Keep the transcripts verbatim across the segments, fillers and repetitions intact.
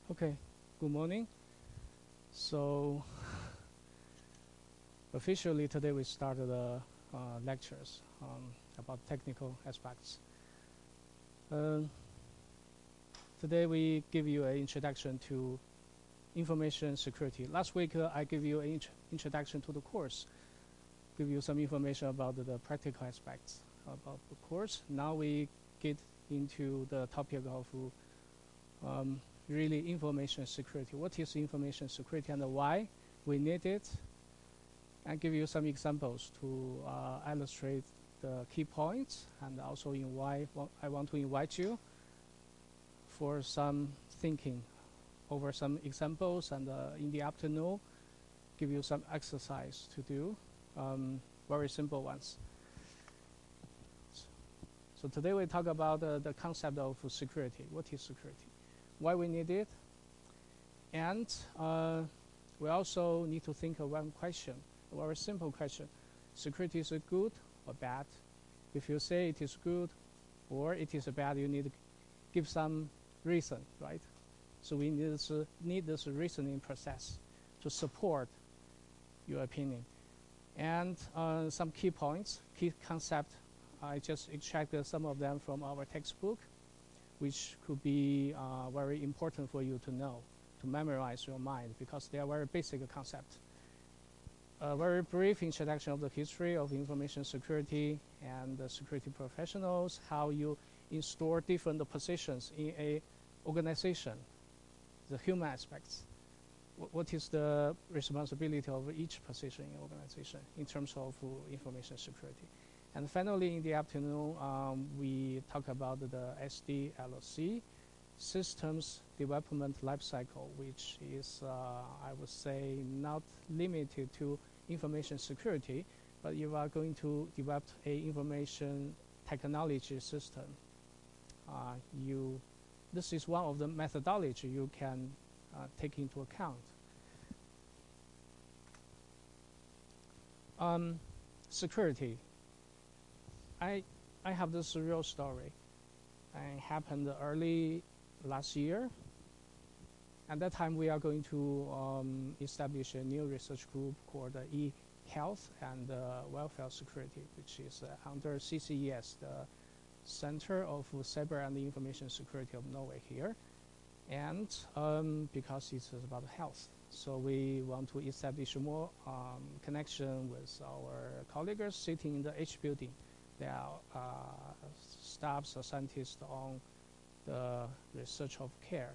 Okay, good morning. So officially today we started the uh, lectures um, about technical aspects. Uh, today we give you an introduction to information security. Last week uh, I gave you an int introduction to the course, give you some information about the, the practical aspects about the course. Now we get into the topic of um, really information security. What is information security and why we need it? And give you some examples to uh, illustrate the key points, and also in why I want to invite you for some thinking over some examples, and uh, in the afternoon give you some exercise to do, um, very simple ones. So today we talk about uh, the concept of security. What is security? Why we need it? And uh, we also need to think of one question, a very simple question. Security is it good or bad? If you say it is good or it is bad, you need to give some reason, right? So we need this, uh, need this reasoning process to support your opinion. And uh, some key points, key concepts, I just extracted some of them from our textbook, which could be uh, very important for you to know, to memorize your mind, because they are very basic concepts. A very brief introduction of the history of information security and the security professionals, how you install different positions in a organization, the human aspects. W what is the responsibility of each position in organization in terms of uh, information security? And finally, in the afternoon, um, we talk about the S D L C, Systems Development Lifecycle, which is, uh, I would say, not limited to information security, but you are going to develop a information technology system. Uh, you, this is one of the methodology you can uh, take into account. Um, security. I, I have this real story. It happened early last year. At that time, we are going to um, establish a new research group called uh, e-health and uh, welfare security, which is uh, under C C E S, the Center of Cyber and Information Security of Norway here. And um, because it's about health, so we want to establish more um, connection with our colleagues sitting in the H building. They are uh, staffs or scientists on the research of care.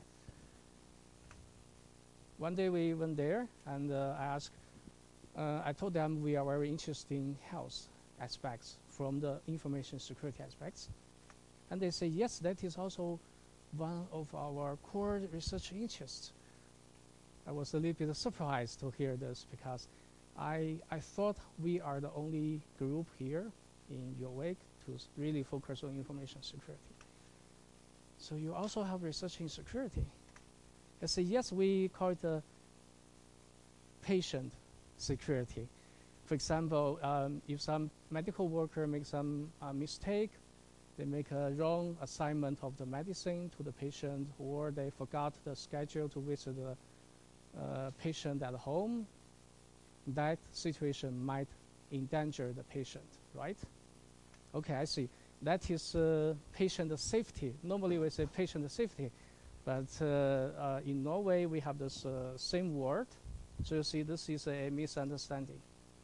One day we went there, and uh, I asked, uh, I told them we are very interested in health aspects from the information security aspects. And they say, yes, that is also one of our core research interests. I was a little bit surprised to hear this, because I, I thought we are the only group here in your wake to really focus on information security. So you also have research in security. I say, yes, we call it uh, patient security. For example, um, if some medical worker makes some uh, mistake, they make a wrong assignment of the medicine to the patient, or they forgot the schedule to visit the uh, patient at home, that situation might endanger the patient, right? Okay, I see. That is uh, patient safety. Normally we say patient safety, but uh, uh, in Norway we have this uh, same word. So you see, this is a misunderstanding.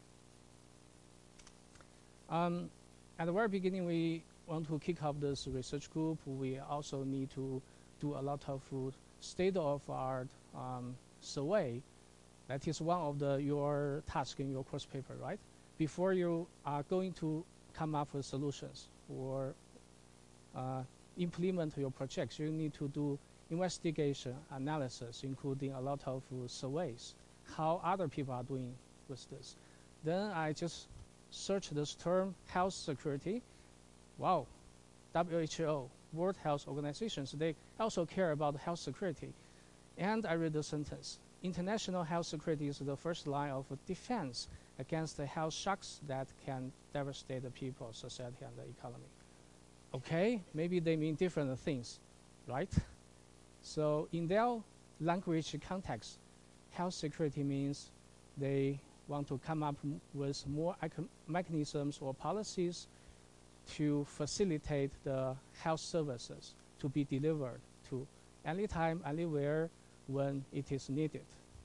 Um, at the very beginning, we want to kick off this research group. We also need to do a lot of uh, state-of-art um, survey. That is one of the your tasks in your course paper, right? Before you are going to come up with solutions or uh, implement your projects, you need to do investigation analysis, including a lot of uh, surveys, how other people are doing with this. Then I just searched this term, health security. Wow, W H O, World Health Organizations, they also care about health security. And I read the sentence, international health security is the first line of defense against the health shocks that can devastate the people, society, and the economy. Okay, maybe they mean different things, right? So in their language context, health security means they want to come up with more mechanisms or policies to facilitate the health services to be delivered to anytime, anywhere, when it is needed.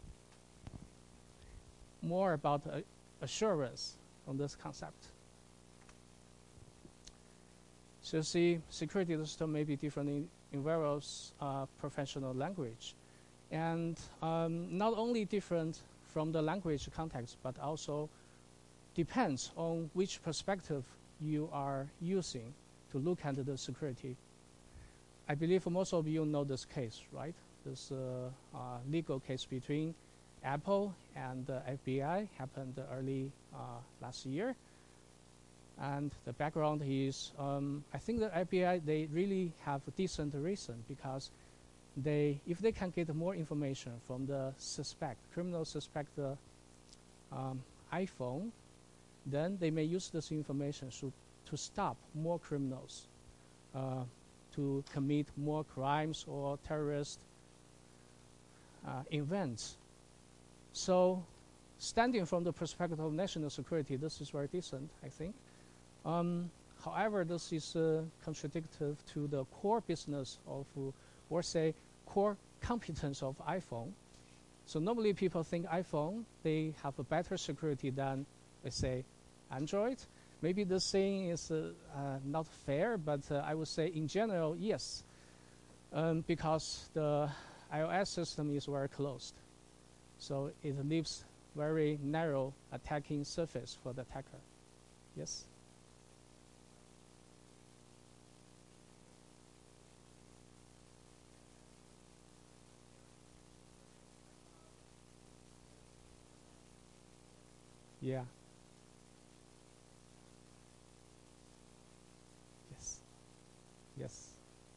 More about uh, assurance on this concept. So you see, security system may be different in, in various uh, professional language. And um, not only different from the language context, but also depends on which perspective you are using to look at the security. I believe most of you know this case, right? This uh, uh, legal case between Apple and the F B I happened early uh, last year. And the background is, um, I think the F B I, they really have a decent reason, because they, if they can get more information from the suspect, criminal suspect the um, iPhone, then they may use this information to, to stop more criminals uh, to commit more crimes or terrorist uh, events. So, standing from the perspective of national security, this is very decent, I think. Um, however, this is uh, contradictory to the core business of, uh, or say, core competence of iPhone. So normally people think iPhone, they have a better security than, let's say, Android. Maybe this saying is uh, uh, not fair, but uh, I would say in general, yes, um, because the iOS system is very closed. So it leaves very narrow attacking surface for the attacker. Yes? Yeah. Yes. Yes.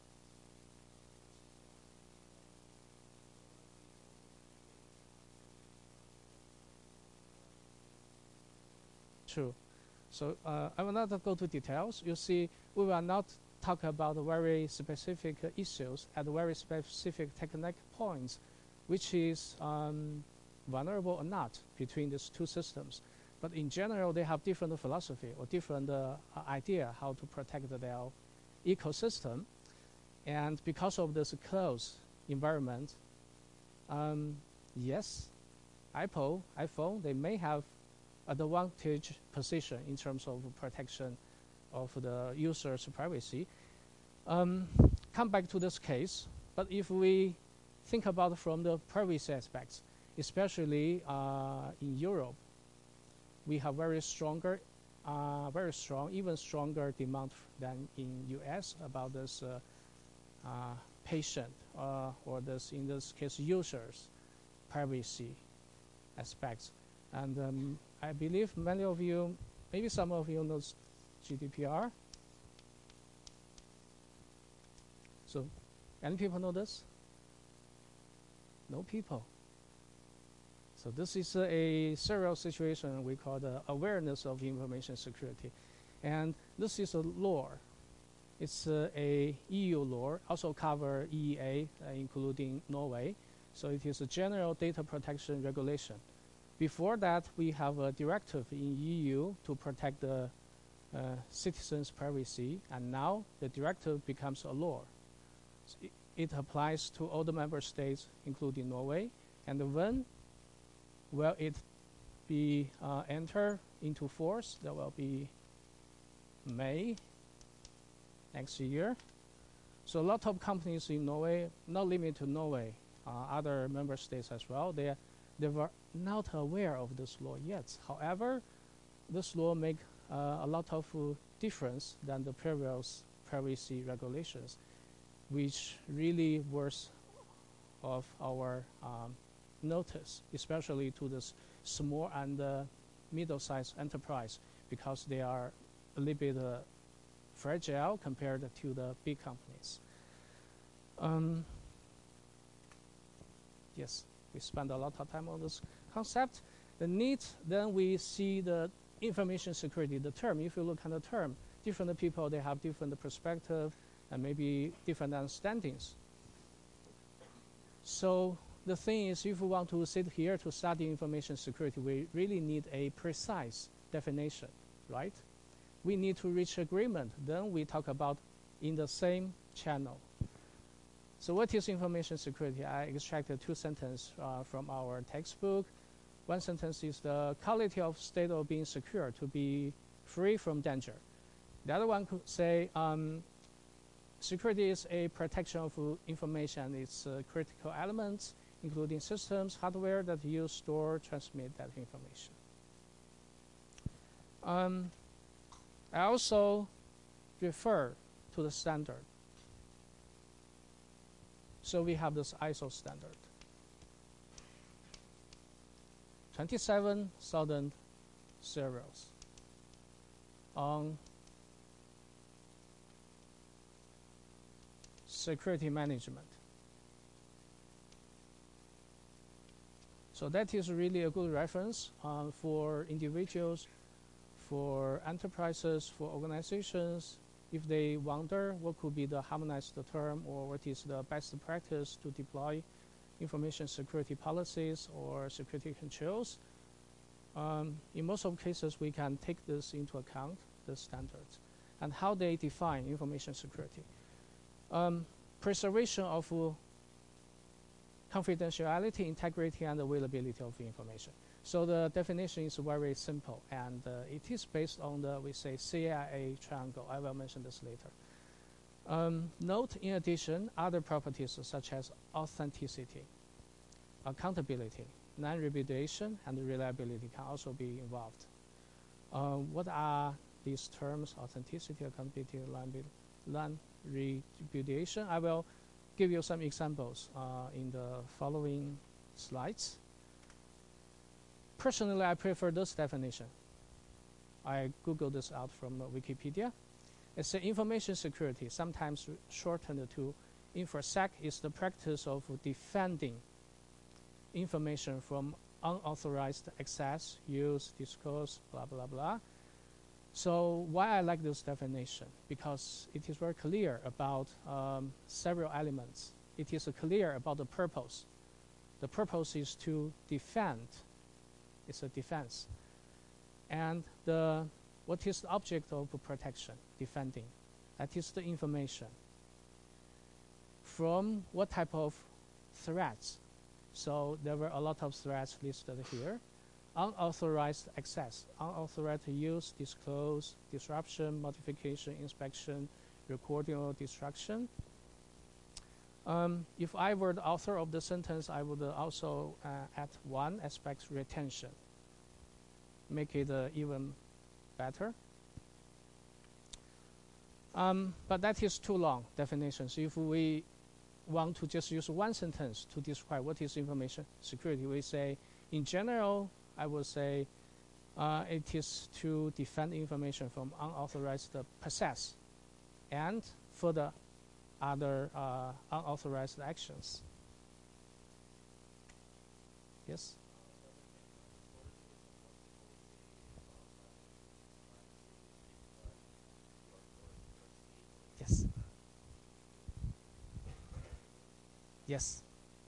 True. So uh, I will not go to details. You see, we will not talk about very specific uh, issues at very specific technical points, which is um, vulnerable or not between these two systems. But in general, they have different philosophy or different uh, idea how to protect their ecosystem. And because of this closed environment, um, yes, Apple, iPhone, they may have advantage position in terms of protection of the user's privacy. Um, come back to this case, but if we think about from the privacy aspects, especially uh, in Europe, we have very stronger, uh, very strong, even stronger demand than in U S about this uh, uh, patient uh, or this, in this case, users' privacy aspects. And um, I believe many of you, maybe some of you know G D P R. So, any people know this? No people. So this is uh, a serial situation we call the awareness of information security. And this is a law. It's uh, a E U law, also cover E E A, uh, including Norway. So it is a general data protection regulation. Before that, we have a directive in E U to protect the uh, citizens' privacy, and now the directive becomes a law. So it, it applies to all the member states, including Norway. And when will it be uh, enter into force? That will be May next year. So a lot of companies in Norway, not limited to Norway, uh, other member states as well, they, they were not aware of this law yet. However, this law make uh, a lot of uh, difference than the previous privacy regulations, which really worth of our um, notice, especially to this small and uh, middle-sized enterprise, because they are a little bit uh, fragile compared to the big companies. Um, yes, we spend a lot of time on this concept. The need, then we see the information security, the term. If you look at the term, different people, they have different perspective and maybe different understandings. So the thing is, if we want to sit here to study information security, we really need a precise definition, right? We need to reach agreement. Then we talk about in the same channel. So what is information security? I extracted two sentences uh, from our textbook. One sentence is the quality of state of being secure, to be free from danger. The other one could say um, security is a protection of information. Its uh, critical elements, including systems, hardware that use, store, transmit that information. Um, I also refer to the standard. So we have this I S O standard. twenty-seven thousand serials on security management. So that is really a good reference uh, for individuals, for enterprises, for organizations, if they wonder what could be the harmonized term or what is the best practice to deploy information security policies or security controls. Um, in most of cases, we can take this into account, the standards, and how they define information security. Um, preservation of uh, confidentiality, integrity, and availability of information. So the definition is very simple, and uh, it is based on the, we say, C I A triangle. I will mention this later. Um, note, in addition, other properties such as authenticity, accountability, non-repudiation, and reliability can also be involved. Uh, what are these terms? Authenticity, accountability, non-repudiation. I will give you some examples uh, in the following slides. Personally, I prefer this definition. I Googled this out from uh, Wikipedia. It's uh, information security, sometimes shortened to InfoSec, is the practice of defending information from unauthorized access, use, disclose, blah, blah, blah. So why I like this definition? Because it is very clear about um, several elements. It is uh, clear about the purpose. The purpose is to defend. It's a defense. And the, what is the object of protection, defending? That is the information. From what type of threats? So there were a lot of threats listed here. Unauthorized access, unauthorized use, disclose, disruption, modification, inspection, recording, or destruction. Um, if I were the author of the sentence, I would uh, also uh, add one aspect, retention. Make it uh, even better. Um, but that is too long definition. So if we want to just use one sentence to describe what is information security, we say, in general, I would say uh, it is to defend information from unauthorized uh, process and further other uh, unauthorized actions. Yes? Yes. Yes.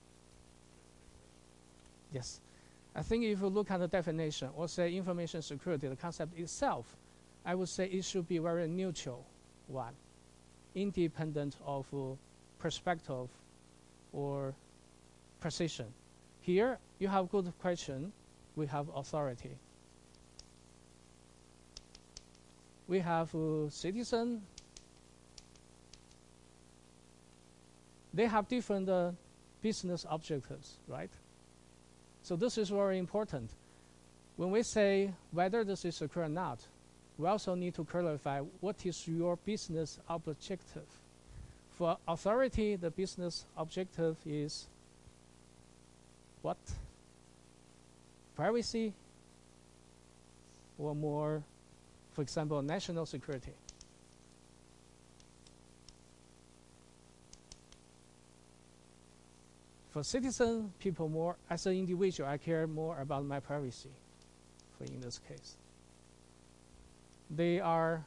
Yes. I think if you look at the definition or say information security, the concept itself, I would say it should be very neutral one, independent of uh, perspective or precision. Here, you have good question. We have authority. We have uh, citizen. They have different uh, business objectives, right? So this is very important. When we say whether this is secure or not, we also need to clarify what is your business objective. For authority, the business objective is what? Privacy, or more, for example, national security. For citizen, people more, as an individual, I care more about my privacy, for in this case. They are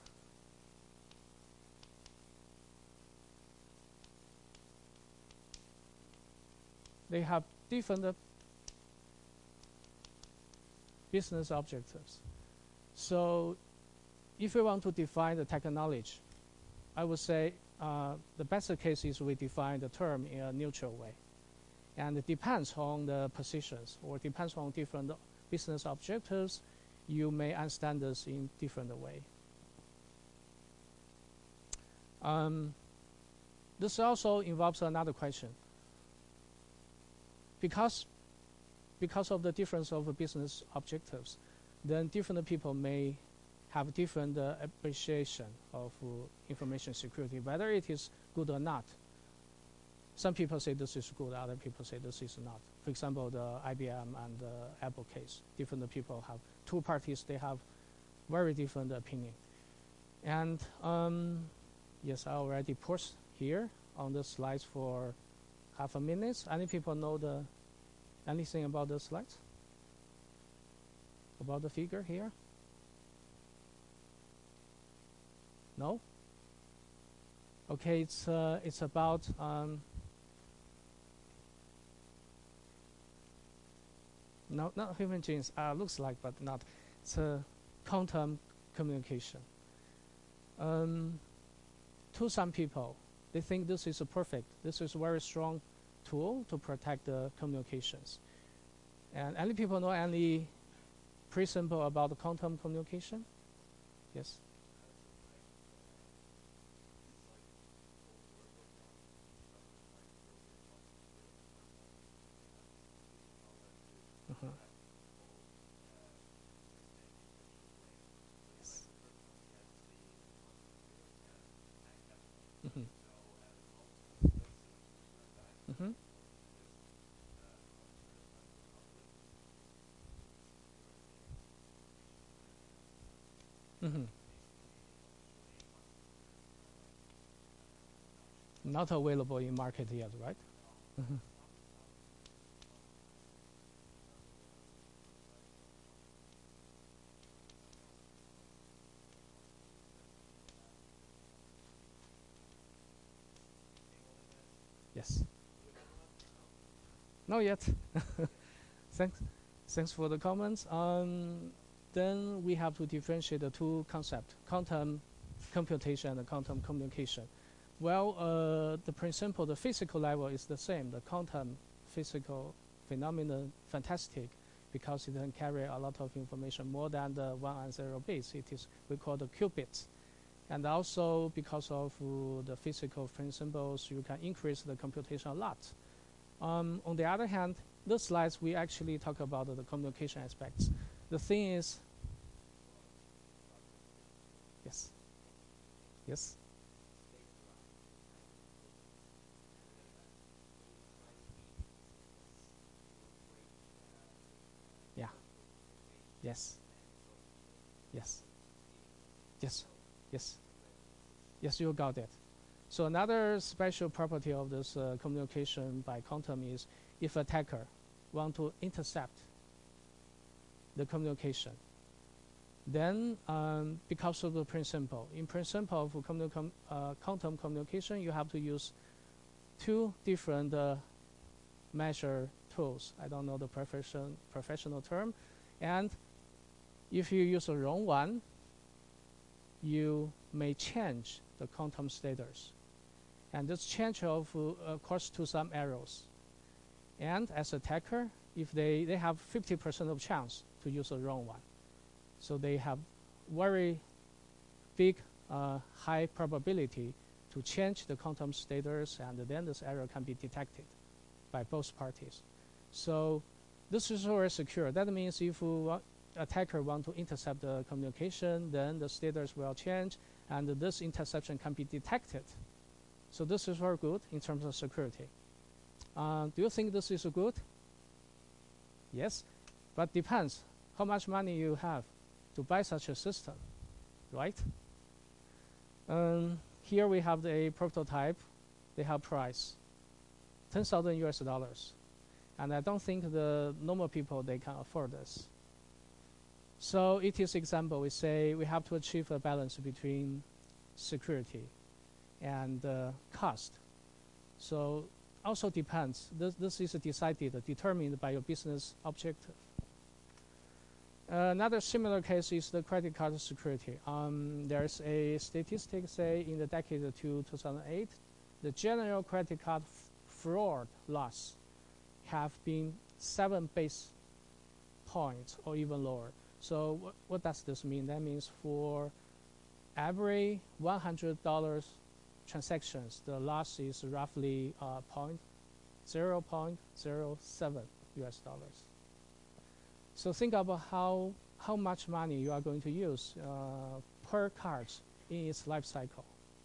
they have different uh, business objectives. So if we want to define the technology, I would say uh, the best case is we define the term in a neutral way. And it depends on the positions or depends on different business objectives. You may understand this in different way. Um, this also involves another question. Because, because of the difference of business objectives, then different people may have different uh, appreciation of uh, information security, whether it is good or not. Some people say this is good, other people say this is not. For example, the I B M and the Apple case, different people have, two parties, they have very different opinion. And um, yes, I already pushed here on the slides for half a minute. Any people know the anything about the slides? About the figure here? No? Okay, it's uh, it's about um, no, not human genes. Uh, looks like, but not. It's a quantum communication. Um, to some people, they think this is a perfect. This is a very strong tool to protect the communications. And any people know any principle about the quantum communication? Yes. Uh-huh. Yes. Mm-hmm. Mm-hmm. Mm-hmm. Not available in market yet, right? Mm-hmm. Yes. Not yet. Thanks. Thanks for the comments. Um, then we have to differentiate the two concepts: quantum computation and quantum communication. Well, uh, the principle, the physical level is the same. The quantum physical phenomenon, fantastic, because it can carry a lot of information more than the one and zero bits. It is we call the qubits. And also because of uh, the physical principles, you can increase the computation a lot. Um, on the other hand, the slides we actually talk about uh, the communication aspects. The thing is, yes, yes. Yeah. Yes. Yes. Yes. Yes. Yes, you got it. So another special property of this uh, communication by quantum is if attacker want to intercept the communication, then um, because of the principle, in principle of communi com uh, quantum communication, you have to use two different uh, measure tools. I don't know the profession, professional term. And if you use the wrong one, you may change the quantum status. And this change of uh, course to some errors. And as attacker, if they, they have fifty percent of chance to use the wrong one. So they have very big, uh, high probability to change the quantum status, and then this error can be detected by both parties. So this is very secure. That means if uh, attacker want to intercept the communication, then the status will change, and this interception can be detected. So this is very good in terms of security. Uh, do you think this is good? Yes, but depends how much money you have to buy such a system, right? Um, here we have the prototype. They have price, ten thousand U S dollars. And I don't think the normal people, they can afford this. So it is example, we say we have to achieve a balance between security and uh, cost. So also depends. This, this is decided, determined by your business objective. Uh, another similar case is the credit card security. Um, there's a statistic say in the decade to two thousand eight, the general credit card fraud loss have been seven base points or even lower. So wh what does this mean? That means for every one hundred dollars transactions, the loss is roughly uh, zero point zero seven U S dollars. So think about how how much money you are going to use uh, per card in its life cycle.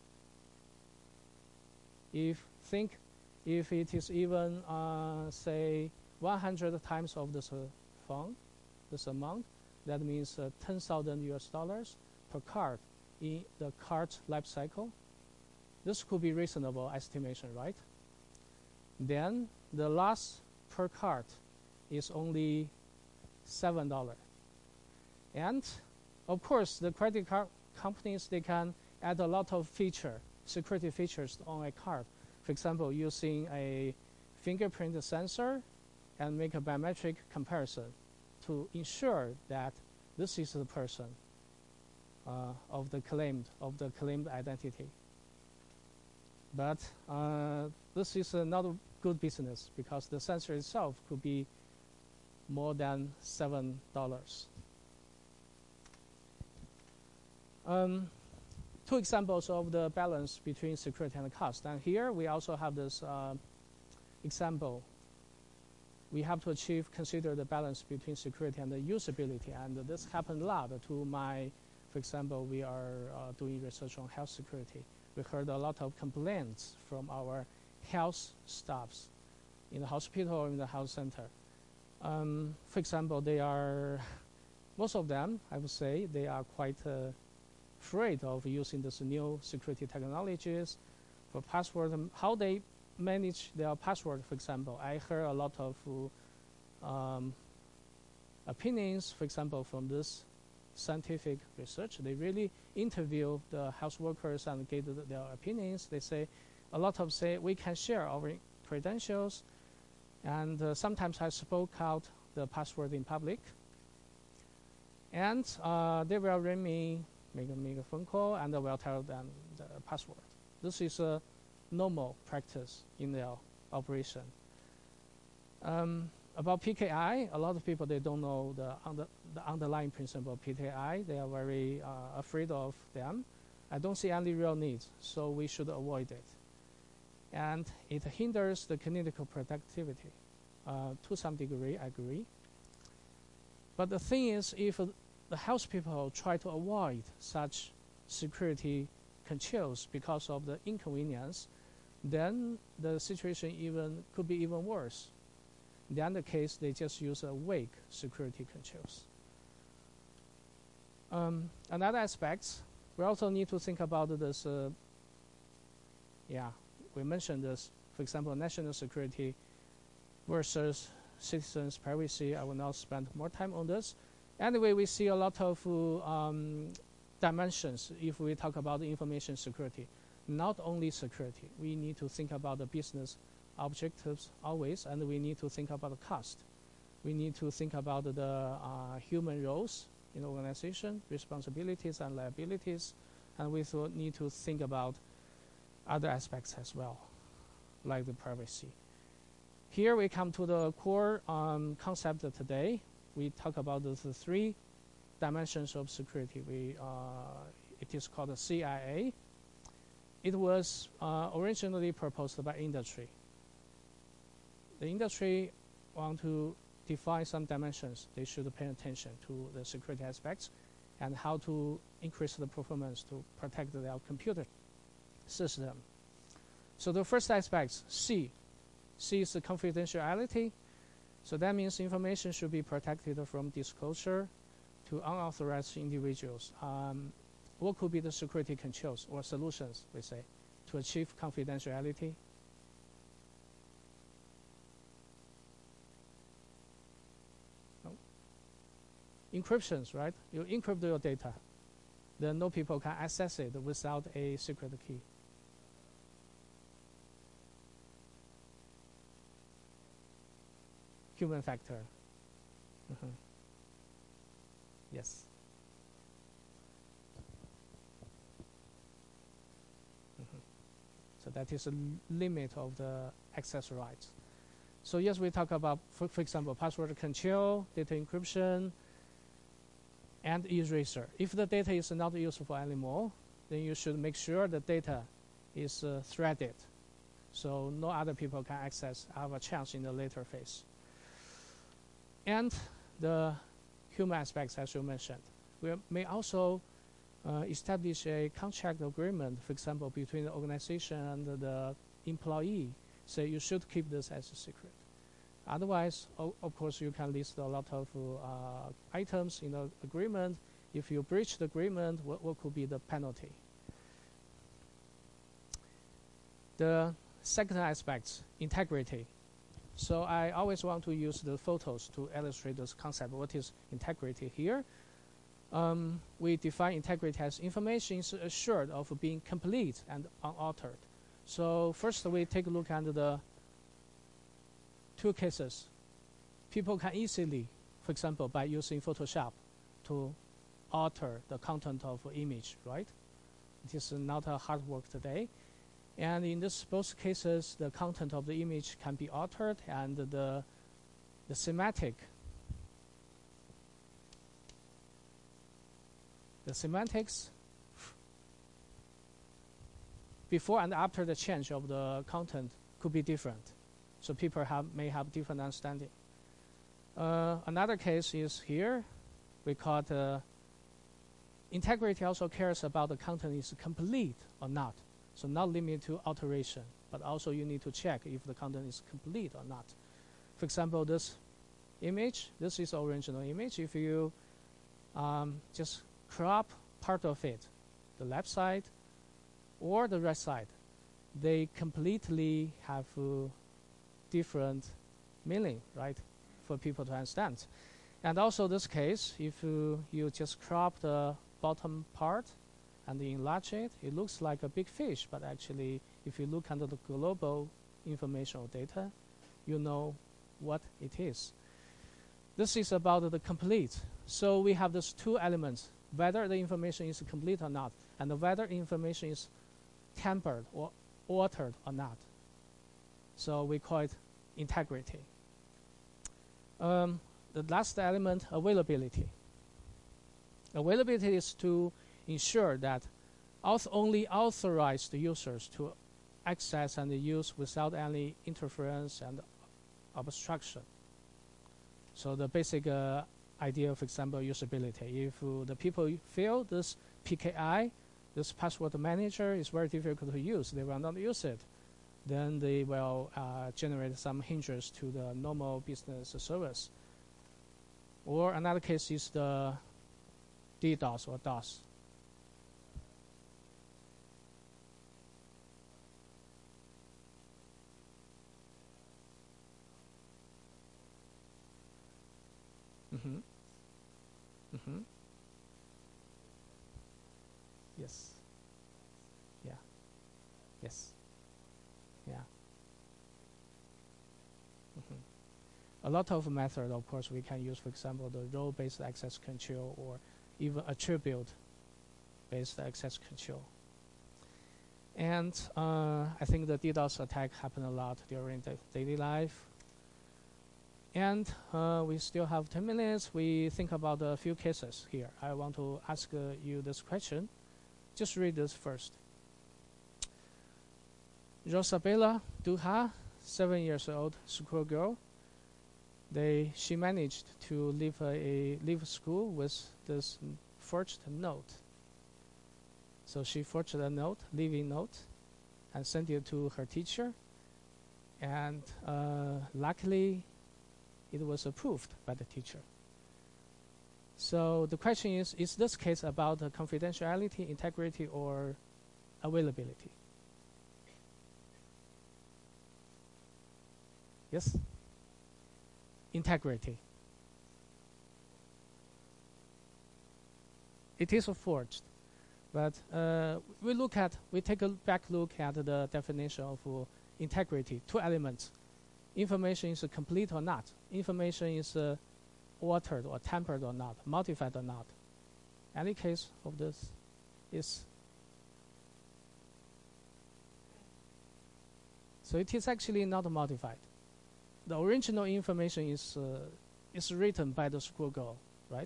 If think if it is even uh, say one hundred times of this uh, fund, this amount, that means uh, ten thousand U S dollars per card in the card life cycle. This could be reasonable estimation, right? Then the loss per card is only seven dollars. And of course, the credit card companies, they can add a lot of feature, security features on a card. For example, using a fingerprint sensor and make a biometric comparison to ensure that this is the person uh, of the claimed of the claimed identity. But uh, this is uh, not a good business because the sensor itself could be more than seven dollars. Um, two examples of the balance between security and cost. And here we also have this uh, example. We have to achieve, consider the balance between security and the usability. And this happened a lot to my, for example, we are uh, doing research on health security. We heard a lot of complaints from our health staffs in the hospital or in the health center. Um, for example, they are, most of them, I would say, they are quite uh, afraid of using this new security technologies for password, and how they manage their password, for example. I heard a lot of um, opinions, for example, from this scientific research. They really interview the health workers and get the, their opinions. They say, a lot of say, we can share our credentials, and uh, sometimes I spoke out the password in public. And uh, they will ring me, make a, make a phone call, and I will tell them the password. This is a normal practice in their operation. Um, about P K I, a lot of people, they don't know the, under, the underlying principle of P K I. They are very uh, afraid of them. I don't see any real needs, so we should avoid it. And it hinders the clinical productivity. Uh, to some degree, I agree. But the thing is, if uh, the health people try to avoid such security controls because of the inconvenience, then the situation even could be even worse. In the other case, they just use a weak security controls. Um, another aspect, we also need to think about this. Uh, yeah, we mentioned this. For example, national security versus citizens' privacy. I will not spend more time on this. Anyway, we see a lot of uh, um, dimensions if we talk about information security. Not only security, we need to think about the business objectives always, and we need to think about the cost. We need to think about the uh, human roles in the organization, responsibilities and liabilities, and we need to think about other aspects as well, like the privacy. Here we come to the core um, concept of today. We talk about the, the three dimensions of security. We, uh, it is called the C I A. It was uh, originally proposed by industry. The industry want to define some dimensions. They should pay attention to the security aspects and how to increase the performance to protect their computer system. So the first aspect, C. C is the confidentiality. So that means information should be protected from disclosure to unauthorized individuals. Um, what could be the security controls or solutions, we say, to achieve confidentiality? No. Encryptions, right? You encrypt your data. Then no people can access it without a secret key. human factor. Mm-hmm. Yes. Mm-hmm. So that is a limit of the access rights. So yes, we talk about, for, for example, password control, data encryption, and eraser. If the data is not useful anymore, then you should make sure the data is uh, threaded, so no other people can access, have a chance in the later phase. And the human aspects, as you mentioned. We may also uh, establish a contract agreement, for example, between the organization and the employee. Say you should keep this as a secret. Otherwise, of course, you can list a lot of uh, items in the agreement. If you breach the agreement, what, what could be the penalty? The second aspect, integrity. So I always want to use the photos to illustrate this concept. What is integrity here? Um, we define integrity as information is assured of being complete and unaltered. So first we take a look at the two cases. People can easily, for example, by using Photoshop to alter the content of an image, right? It is not a hard work today. And in this both cases, the content of the image can be altered, and the, the semantic, the semantics before and after the change of the content could be different. So people have, may have different understanding. Uh, another case is here. We call it uh, integrity also cares about the content is complete or not. So not limited to alteration, but also you need to check if the content is complete or not. For example, this image, this is original image. If you um, just crop part of it, the left side or the right side, they completely have uh, different meaning, right, for people to understand. And also this case, if uh, you just crop the bottom part and enlarge it, it looks like a big fish, but actually, if you look under the global information or data, you know what it is. This is about the complete. So we have these two elements, whether the information is complete or not, and whether information is tampered or altered or not. So we call it integrity. Um, the last element, availability. Availability is to ensure that auth only authorized users to access and use without any interference and obstruction. So the basic uh, idea, for example, usability. If uh, the people feel this P K I, this password manager, is very difficult to use, they will not use it, then they will uh, generate some hindrance to the normal business service. Or another case is the DDoS or DOS. Mm-hmm. Mm-hmm. Yes. Yeah. Yes. Yeah. Mm-hmm. A lot of methods, of course, we can use, for example, the role-based access control or even attribute-based access control. And uh, I think the DDoS attack happened a lot during the daily life. And uh, we still have ten minutes. We think about a few cases here. I want to ask uh, you this question. Just read this first. Rosabella Duha, seven years old schoolgirl. They she managed to leave a, a leave school with this forged note. So she forged a note, leaving note, and sent it to her teacher. And uh, luckily, it was approved by the teacher. So the question is, is this case about uh, confidentiality, integrity, or availability? Yes? Integrity. It is forged. But uh, we look at, we take a back look at the definition of uh, integrity, two elements. information is uh, complete or not. Information is uh, altered or tampered or not, modified or not. Any case of this is. So it is actually not modified. The original information is uh, is written by the schoolgirl, right?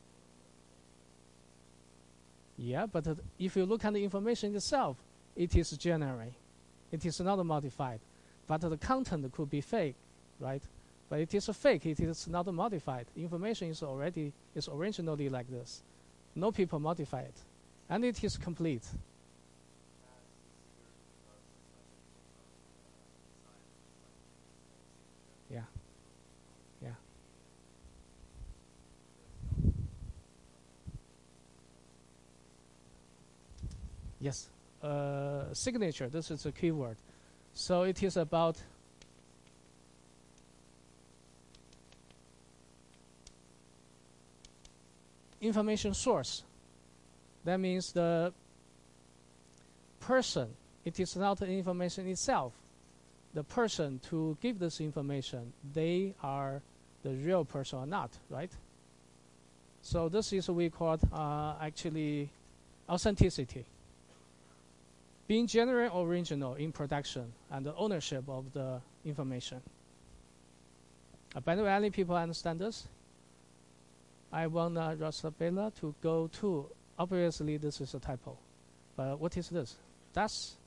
Yeah, but uh, if you look at the information itself, it is genuine. It is not modified. But uh, the content could be fake, right? But it is a fake. It is not modified. Information is already is originally like this. No people modify it, and it is complete. Yeah. Yeah. Yes. Uh, signature. This is a keyword. So it is about information source. That means the person. It is not the information itself. The person to give this information, they are the real person or not, right? So this is what we call uh, actually authenticity. Being genuine or original in production and the ownership of the information. Uh, by the way, any people understand this? I want uh, Rosabella to go to, obviously this is a typo, but what is this? That's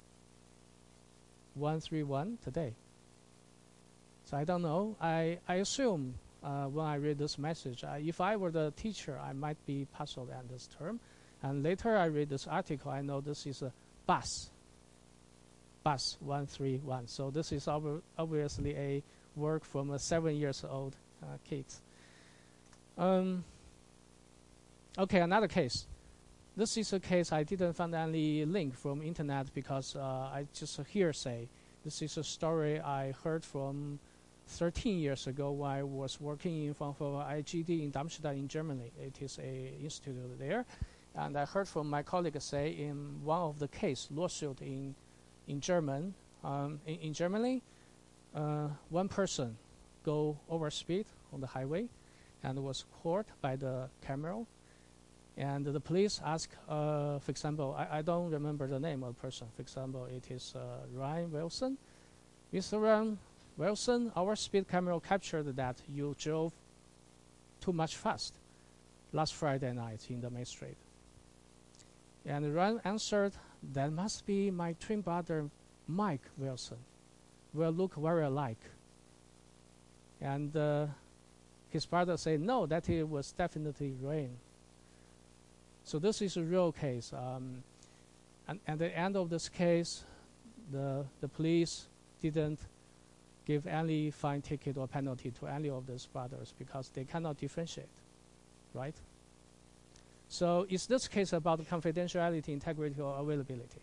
one three one today. So I don't know. I, I assume uh, when I read this message, uh, if I were the teacher, I might be puzzled at this term. And later I read this article, I know this is a bus. Bus one three one. So this is ob obviously a work from a seven years old uh, kid. Um, okay, another case. This is a case I didn't find any link from internet because uh, I just hearsay. This is a story I heard from thirteen years ago when I was working in Fraunhofer I G D in Darmstadt in Germany. It is a institute there. And I heard from my colleague say in one of the case lawsuit in in German, um, in, in Germany, uh, one person go over speed on the highway and was caught by the camera. And the police ask, uh, for example, I, I don't remember the name of the person. For example, it is uh, Ryan Wilson. Mister Ryan Wilson, our speed camera captured that you drove too much fast last Friday night in the main street. And Ryan answered, that must be my twin brother, Mike Wilson. We'll look very alike. And uh, his brother said, no, that it was definitely Ryan. So this is a real case. Um, and at the end of this case, the, the police didn't give any fine ticket or penalty to any of these brothers because they cannot differentiate, right? So is this case about confidentiality, integrity, or availability?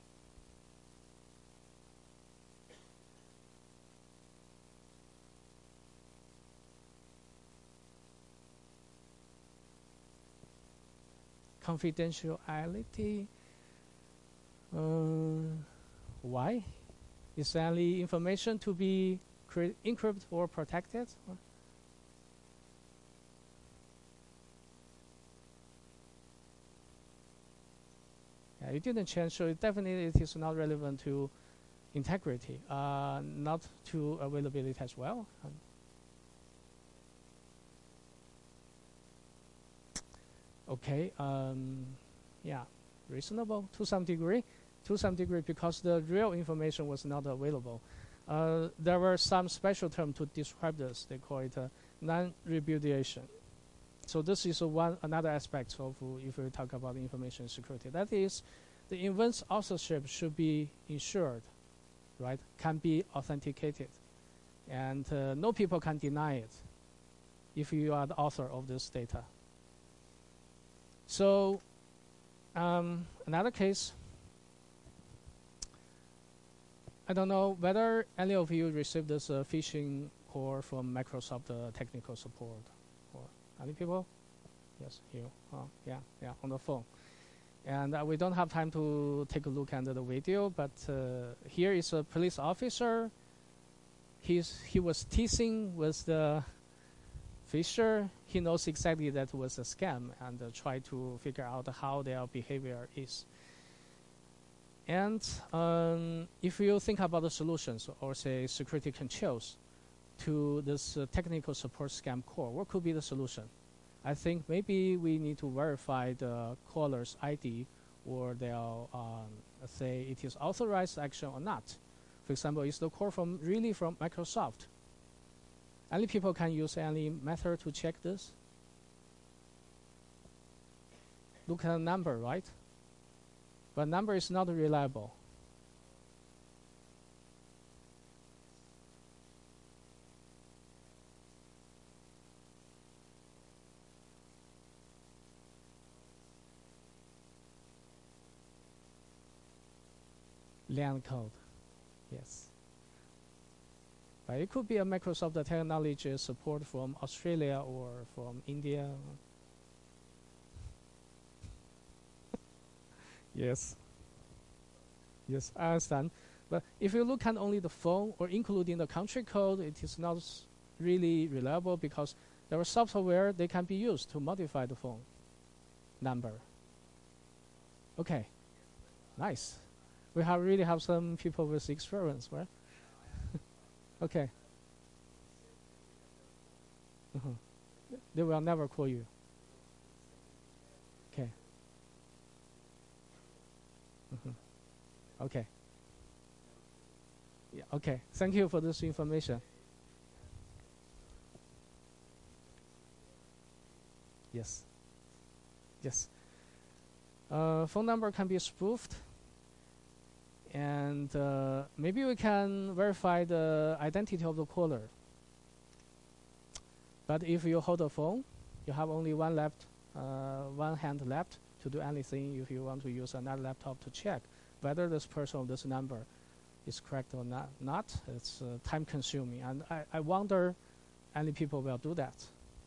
Confidentiality. Uh, why? Is any information to be encrypted or protected? Yeah, it didn't change, so it definitely it is not relevant to integrity, uh, not to availability as well. Um, okay, um, yeah, reasonable to some degree, to some degree because the real information was not available. Uh, there were some special terms to describe this. They call it uh, non-repudiation. So this is uh, one another aspect of uh, if we talk about information security. That is, the event's authorship should be ensured, right? Can be authenticated, and uh, no people can deny it if you are the author of this data. So um, another case. I don't know whether any of you received this uh, phishing call from Microsoft uh, technical support. Or any people? Yes, you. Oh, yeah, yeah, on the phone. And uh, we don't have time to take a look at the video, but uh, here is a police officer he's, he was teasing with the Fisher. He knows exactly that was a scam and uh, try to figure out how their behavior is. And um, if you think about the solutions or say security controls to this uh, technical support scam core, what could be the solution? I think maybe we need to verify the caller's I D or their, um, say it is authorized action or not. For example, is the call from really from Microsoft? Any people can use any method to check this? Look at the number, right? But number is not reliable. LAN code, yes. But it could be a Microsoft technology support from Australia or from India. Yes. Yes, I understand. But if you look at only the phone or including the country code, it is not really reliable because there is software they can be used to modify the phone number. Okay, nice. We have really have some people with experience, right? Okay. Uh-huh. They will never call you. Okay. Uh-huh. Okay. Yeah, okay. Thank you for this information. Yes. Yes. Uh, phone number can be spoofed. And uh, maybe we can verify the identity of the caller. But if you hold a phone, you have only one left, uh, one hand left to do anything. If you want to use another laptop to check whether this person or this number is correct or not, not it's uh, time consuming. And I, I wonder any people will do that.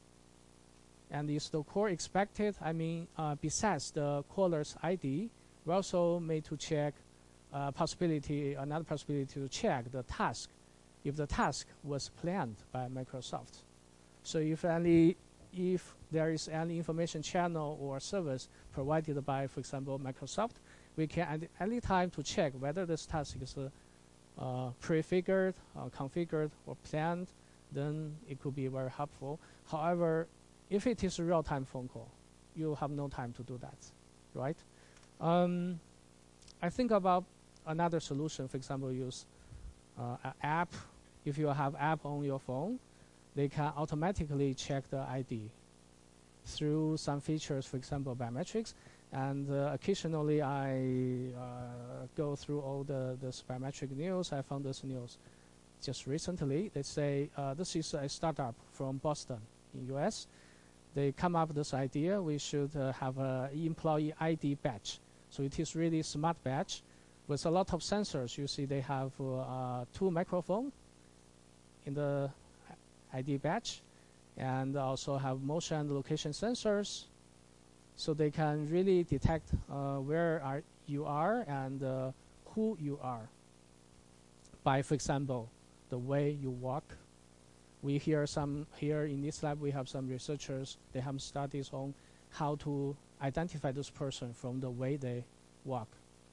And is the core expected? I mean, uh, besides the caller's I D, we also made to check Uh, possibility, another possibility to check the task, if the task was planned by Microsoft. So if any, if there is any information channel or service provided by, for example, Microsoft, we can at any time to check whether this task is uh, uh, prefigured, uh, configured, or planned, then it could be very helpful. However, if it is a real-time phone call, you have no time to do that, right? Um, I think about another solution, for example, use uh, an app. If you have app on your phone, they can automatically check the I D through some features, for example, biometrics. And uh, occasionally I uh, go through all the, the biometric news. I found this news just recently. They say uh, this is a startup from Boston in U S. They come up with this idea. We should uh, have an employee I D badge. So it is really smart badge with a lot of sensors. You see they have uh, two microphones in the I D badge and also have motion and location sensors, so they can really detect uh, where are you are and uh, who you are by, for example, the way you walk. We hear some here in this lab, we have some researchers, they have studies on how to identify this person from the way they walk.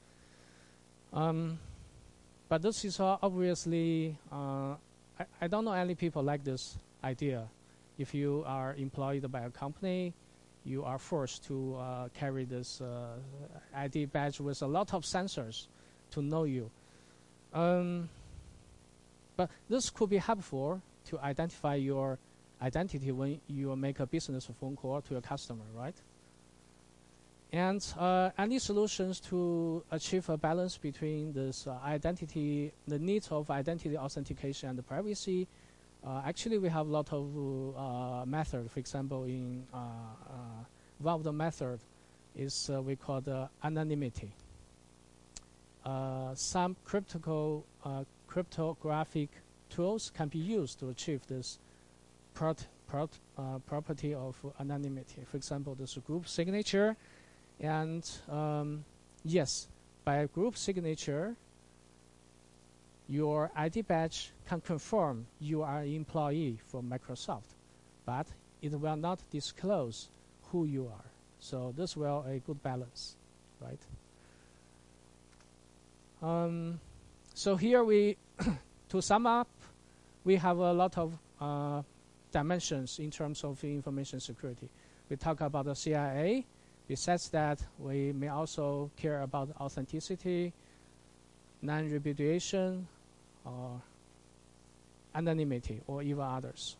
Um, but this is uh, obviously, uh, I, I don't know any people like this idea. If you are employed by a company, you are forced to uh, carry this uh, I D badge with a lot of sensors to know you. Um, but this could be helpful to identify your identity when you make a business phone call to your customer, right? And uh, any solutions to achieve a balance between this uh, identity, the needs of identity authentication and the privacy. Uh, actually, we have a lot of uh, methods. For example, in uh, uh, one of the methods is uh, we call the anonymity. Uh, some cryptical, uh, cryptographic tools can be used to achieve this prot prot uh, property of anonymity. For example, this group signature. And um, yes, by group signature, your I D badge can confirm you are an employee from Microsoft, but it will not disclose who you are. So this will a good balance, right? Um, so here we, to sum up, we have a lot of uh, dimensions in terms of information security. We talk about the C I A. Besides that, we may also care about authenticity, non-repudiation, or anonymity, or even others.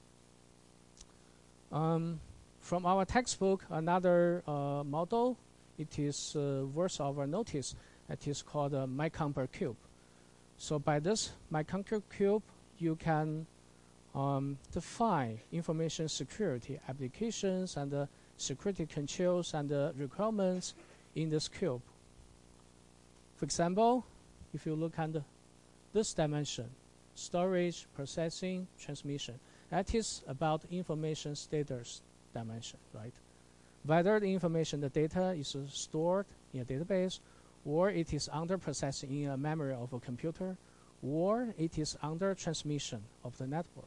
Um, from our textbook, another uh, model, it is uh, worth our notice. It is called a MyComper Cube. So by this MyComper Cube, you can um, define information security applications and uh, security controls and uh, requirements in this cube. For example, if you look at this dimension, storage, processing, transmission, that is about information status dimension, right? Whether the information, the data is uh, stored in a database, or it is under processing in a memory of a computer, or it is under transmission of the network.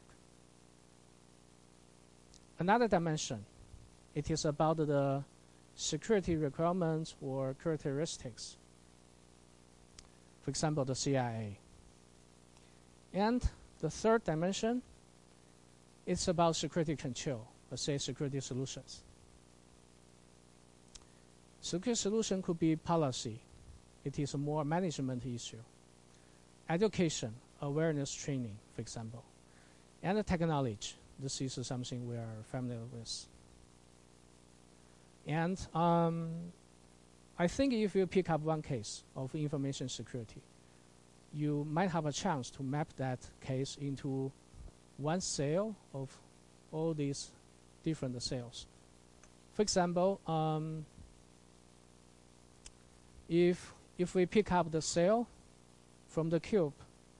Another dimension, it is about the security requirements or characteristics. For example, the C I A. And the third dimension, it's about security control, let's say security solutions. Security solution could be policy. It is a more management issue. Education, awareness training, for example. And the technology. This is uh, something we are familiar with. And um, I think if you pick up one case of information security, you might have a chance to map that case into one sale of all these different sales. For example, um, if if we pick up the sale from the cube,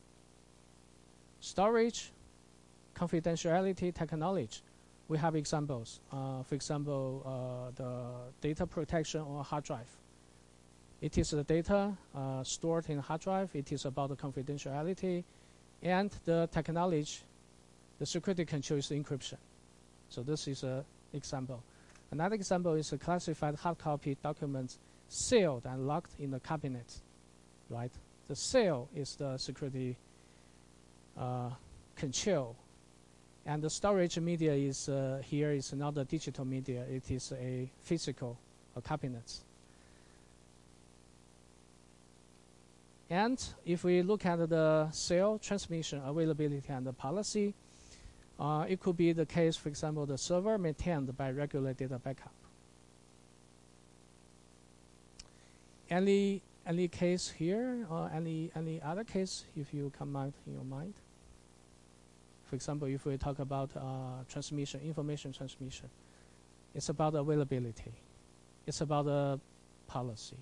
storage, confidentiality, technology, we have examples. Uh, for example, uh, the data protection on hard drive. It is the data uh, stored in hard drive. It is about the confidentiality, and the technology, the security control is encryption. So this is an example. Another example is a classified hard copy documents sealed and locked in the cabinet, right? The seal is the security uh, control, and the storage media is uh, here is not a digital media. It is a physical uh, cabinet. And if we look at the sale, transmission, availability, and the policy, uh, it could be the case, for example, the server maintained by regular data backup. Any any case here, or any any other case, if you come out in your mind? For example, if we talk about uh, transmission, information transmission, it's about availability. It's about the policy.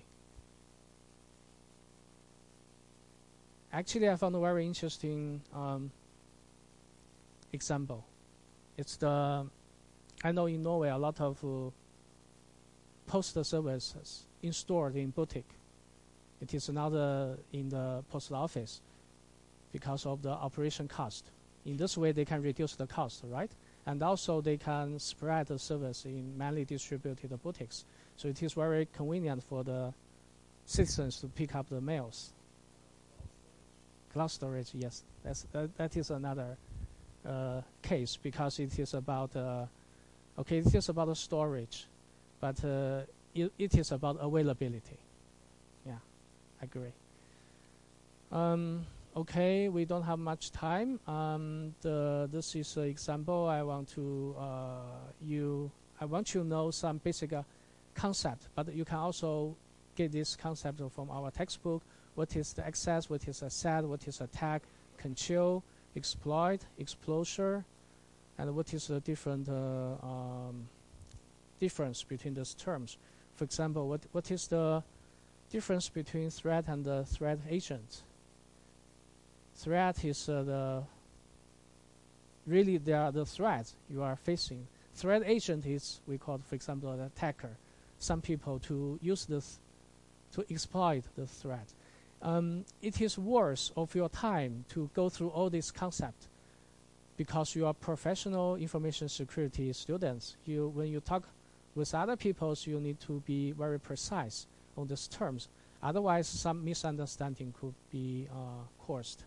Actually, I found a very interesting um, example. It's the, I know in Norway a lot of uh, post services installed in boutique. It is not uh, in the post office because of the operation cost. In this way, they can reduce the cost, right? And also, they can spread the service in many distributed boutiques. So it is very convenient for the citizens to pick up the mails. Cloud storage, yes, that's, that, that is another uh, case because it is about, uh, okay, it is about the storage, but uh, it, it is about availability. Yeah, I agree. Um, okay, we don't have much time. Um, the, this is an example. I want to uh, you. I want you to know some basic uh, concept, but you can also get this concept from our textbook. What is the access? What is a set? What is attack? Control, exploit, exposure, and what is the different uh, um, difference between those terms? For example, what what is the difference between threat and the threat agent? Threat is uh, the really they are the threats you are facing. Threat agent is we call, for example, the attacker. Some people to use this to exploit the threat. um, it is worth of your time to go through all these concepts because you are professional information security students. You, when you talk with other people, you need to be very precise on these terms. Otherwise, some misunderstanding could be uh, caused.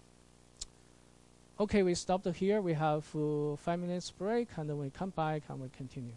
Okay, we stopped here. We have uh, five minutes break, and then we come back and we continue.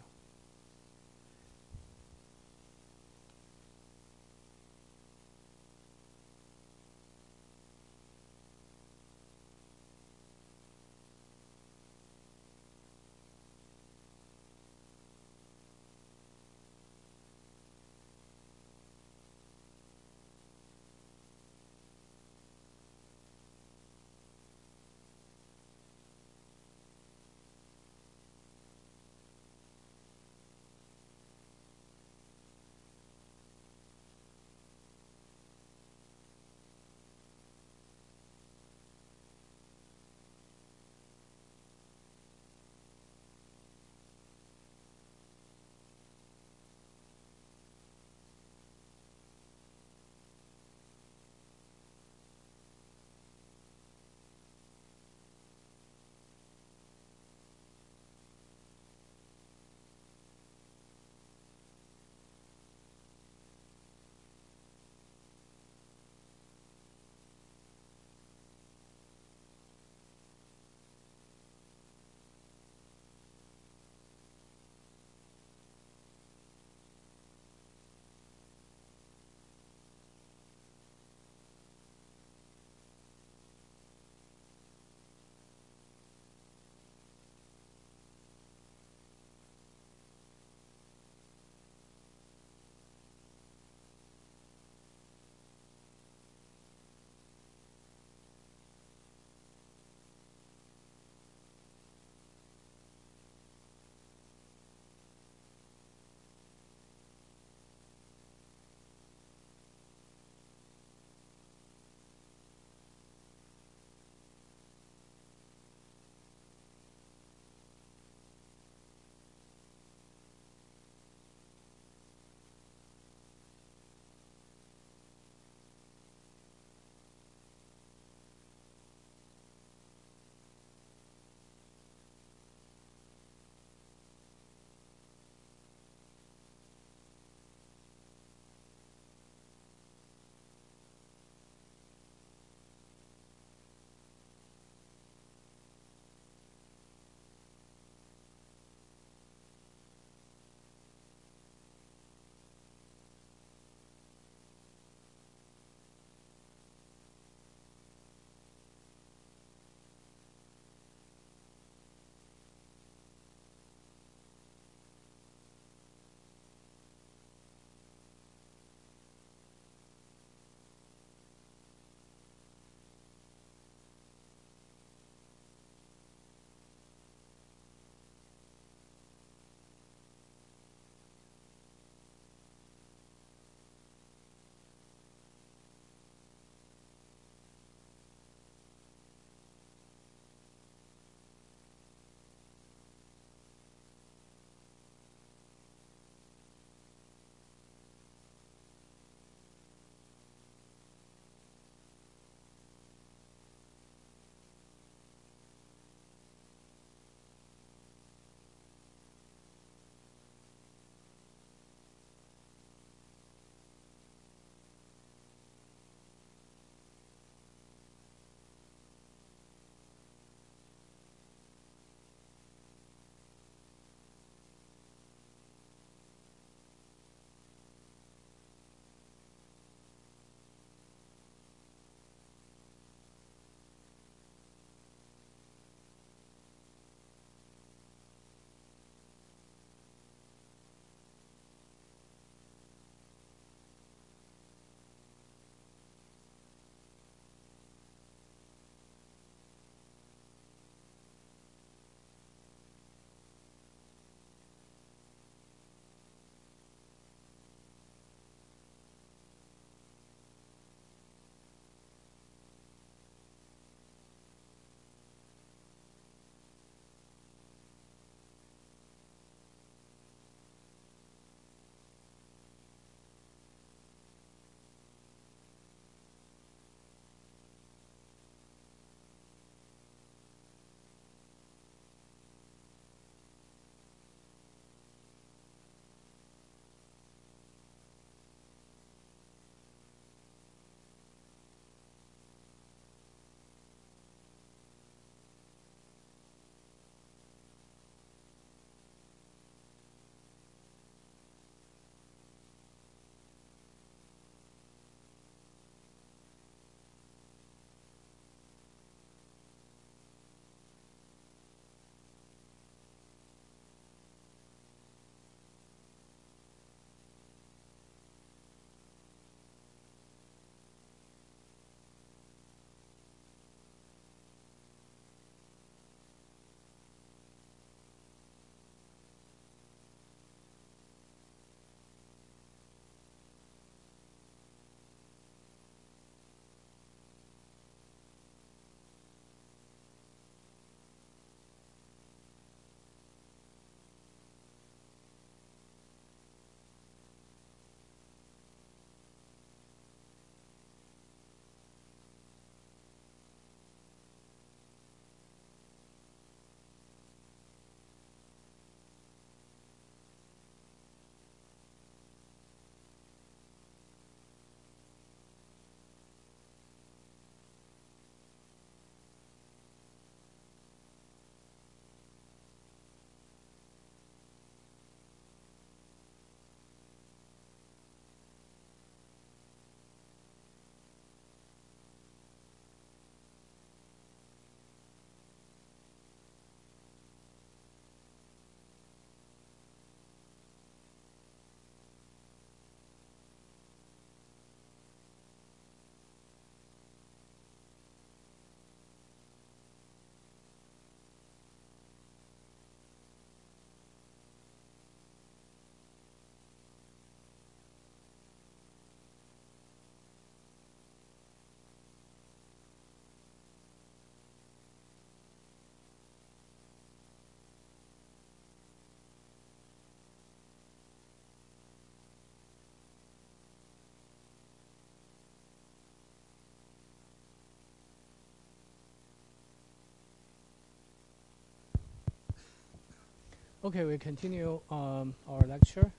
Okay, we continue um, our lecture.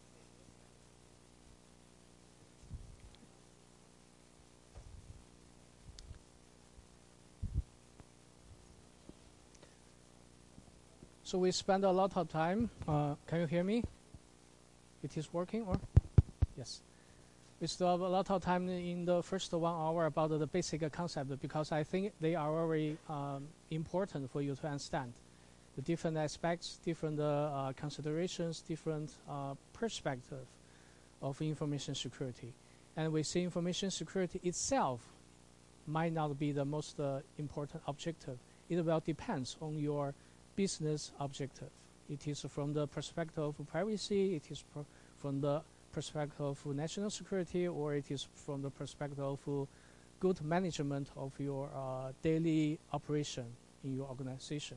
So we spend a lot of time. Uh, can you hear me? It is working, or yes? We still have a lot of time in the first one hour about the basic concept, because I think they are very um, important for you to understand the different aspects, different uh, uh, considerations, different uh, perspective of information security. And we see information security itself might not be the most uh, important objective. It will depend on your business objective. It is from the perspective of privacy, it is from the perspective of national security, or it is from the perspective of good management of your uh, daily operation in your organization.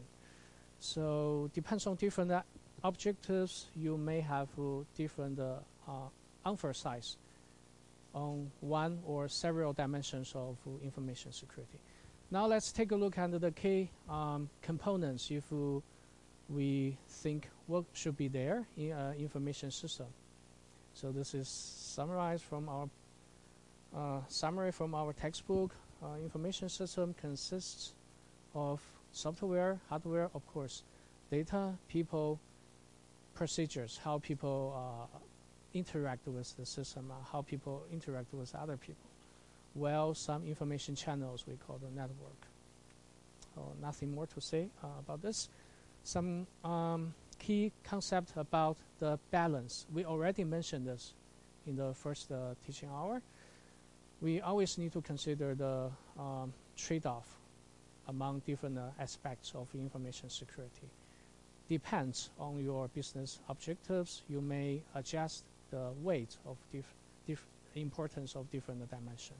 So depends on different uh, objectives, you may have uh, different uh, uh, emphasis on one or several dimensions of uh, information security. Now let's take a look at the key um, components if uh, we think what should be there in an information system. So this is summarized from our uh, summary from our textbook. Uh, information system consists of software, hardware, of course, data, people, procedures, how people uh, interact with the system, uh, how people interact with other people. Well, some information channels we call the network. So nothing more to say uh, about this. Some um, key concept about the balance. We already mentioned this in the first uh, teaching hour. We always need to consider the um, trade-off among different uh, aspects of information security. Depends on your business objectives. You may adjust the weight of dif dif importance of different dimensions.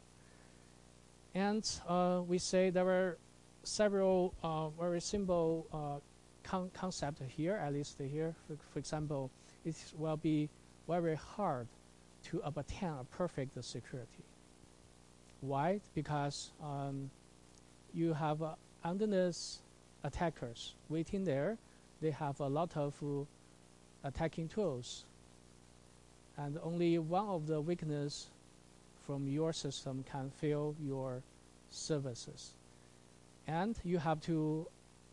And uh, we say there are several uh, very simple uh, con concepts here, at least here. For, for example, it will be very hard to obtain a perfect security. Why? Because um, you have uh, underneath attackers waiting there. They have a lot of uh, attacking tools, and only one of the weaknesses from your system can fail your services. And you have to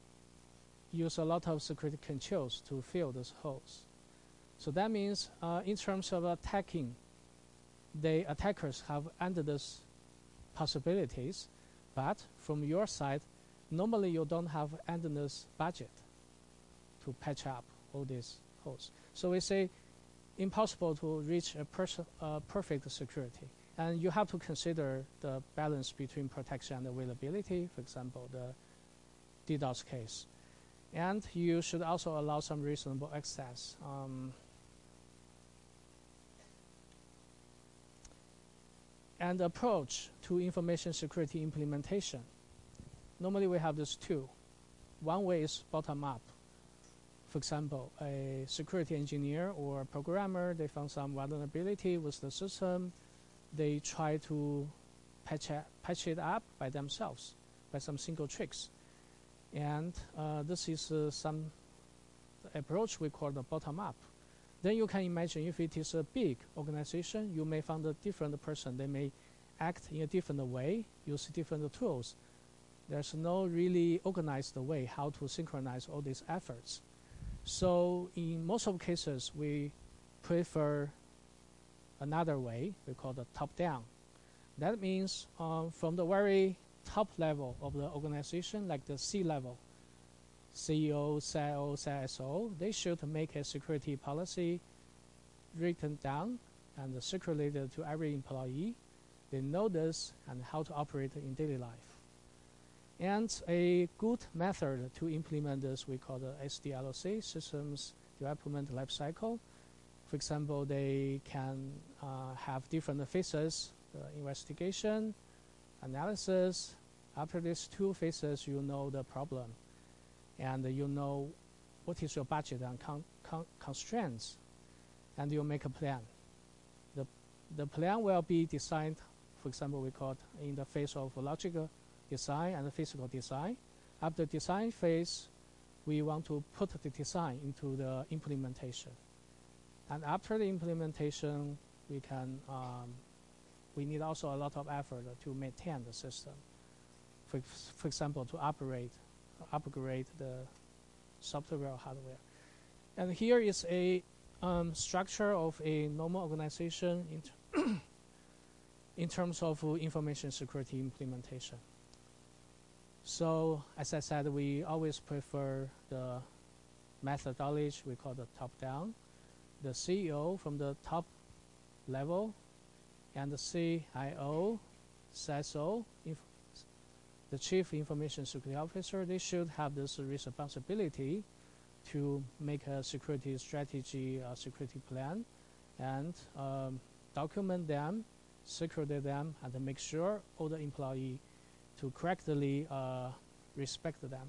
use a lot of security controls to fill those holes. So that means uh, in terms of attacking, the attackers have endless possibilities, but from your side, normally you don't have endless budget to patch up all these holes. So we say impossible to reach a uh, perfect security. And you have to consider the balance between protection and availability, for example, the DDoS case. And you should also allow some reasonable access. Um, and approach to information security implementation. Normally we have these two. One way is bottom-up. For example, a security engineer or programmer, they found some vulnerability with the system. They try to patch it, patch it up by themselves, by some single tricks. And uh, this is uh, some approach we call the bottom-up. Then you can imagine if it is a big organization, you may find a different person. They may act in a different way, use different tools. There's no really organized way how to synchronize all these efforts. So in most of cases, we prefer another way, we call the top-down. That means um, from the very top level of the organization, like the C level, C E O, C I O, C S O, they should make a security policy written down and circulated to every employee. They know this and how to operate in daily life. And a good method to implement this we call the S D L C, Systems Development Lifecycle. For example, they can uh, have different phases, uh, investigation, analysis. After these two phases, you know the problem, and you know what is your budget and con con constraints, and you make a plan. The, the plan will be designed, for example, we call it in the phase of logical design and physical design. After design phase, we want to put the design into the implementation. And after the implementation, we can um, we need also a lot of effort to maintain the system. For, for example, to operate, upgrade the software or hardware. And here is a um, structure of a normal organization in, t in terms of uh, information security implementation. So, as I said, we always prefer the methodology we call the top-down. The C E O from the top level, and the C I O, C I S O, the Chief Information Security Officer, they should have this responsibility to make a security strategy, a security plan, and um, document them, secure them, and make sure all the employees to correctly uh, respect them.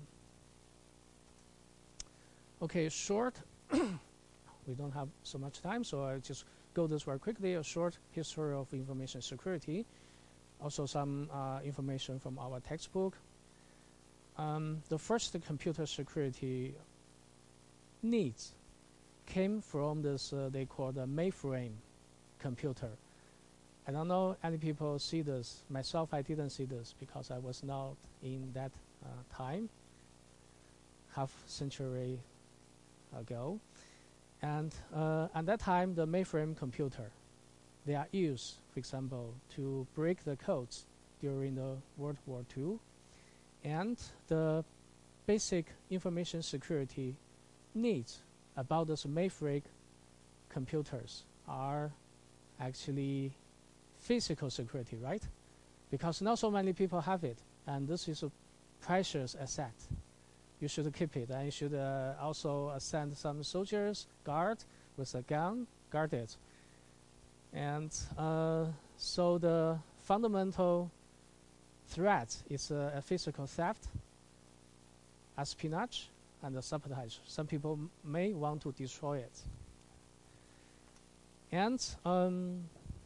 Okay, short. We don't have so much time, so I'll just go this very quickly. A short history of information security. Also some uh, information from our textbook. Um, the first computer security needs came from this, uh, they call the mainframe computer. I don't know any people see this. Myself, I didn't see this because I was not in that uh, time, half century ago. And uh, at that time, the mainframe computer, they are used, for example, to break the codes during the World War Two. And the basic information security needs about those mainframe computers are actually physical security, right? Because not so many people have it, and this is a precious asset. You should keep it, and you should uh, also uh, send some soldiers, guard with a gun, guard it. And uh, so the fundamental threat is uh, a physical theft, espionage, and sabotage. Some people m may want to destroy it. And um,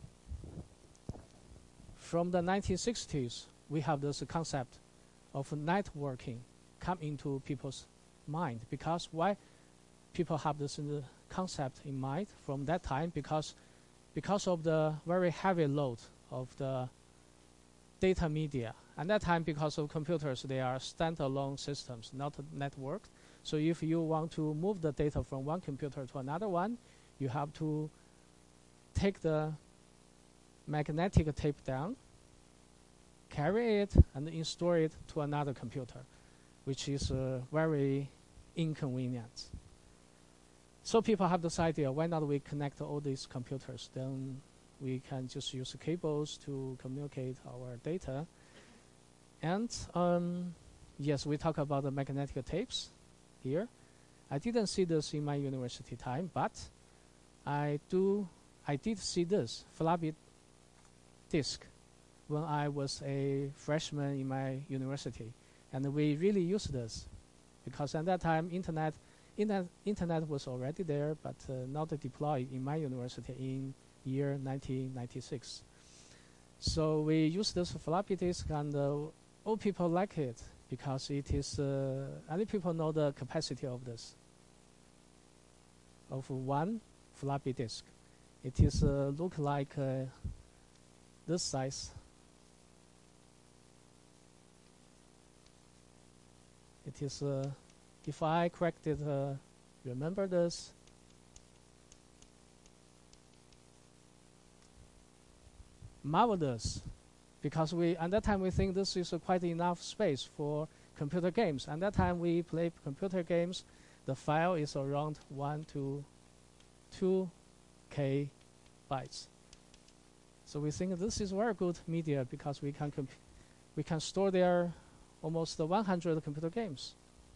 from the nineteen sixties, we have this concept of networking come into people's mind. Because why people have this uh, concept in mind from that time? Because because of the very heavy load of the data media. At that time, because of computers, they are standalone systems, not networked. So if you want to move the data from one computer to another one, you have to take the magnetic tape down, carry it, and install it to another computer, which is uh, very inconvenient. So people have this idea, why not we connect all these computers? Then we can just use cables to communicate our data. And um, yes, we talk about the magnetic tapes here. I didn't see this in my university time, but I do. I did see this floppy disk when I was a freshman in my university, and we really used this because at that time internet, internet, internet was already there, but uh, not deployed in my university in year nineteen ninety-six. So we use this floppy disk, and uh, all people like it because it is. Uh, other people know the capacity of this, of one floppy disk. It is uh, look like uh, this size. It is. Uh, if I corrected, uh, remember this. Marvelous, because we at that time we think this is uh, quite enough space for computer games. At that time we play computer games. The file is around one to two K bytes. So we think this is very good media because we can comp we can store there almost uh, one hundred computer games.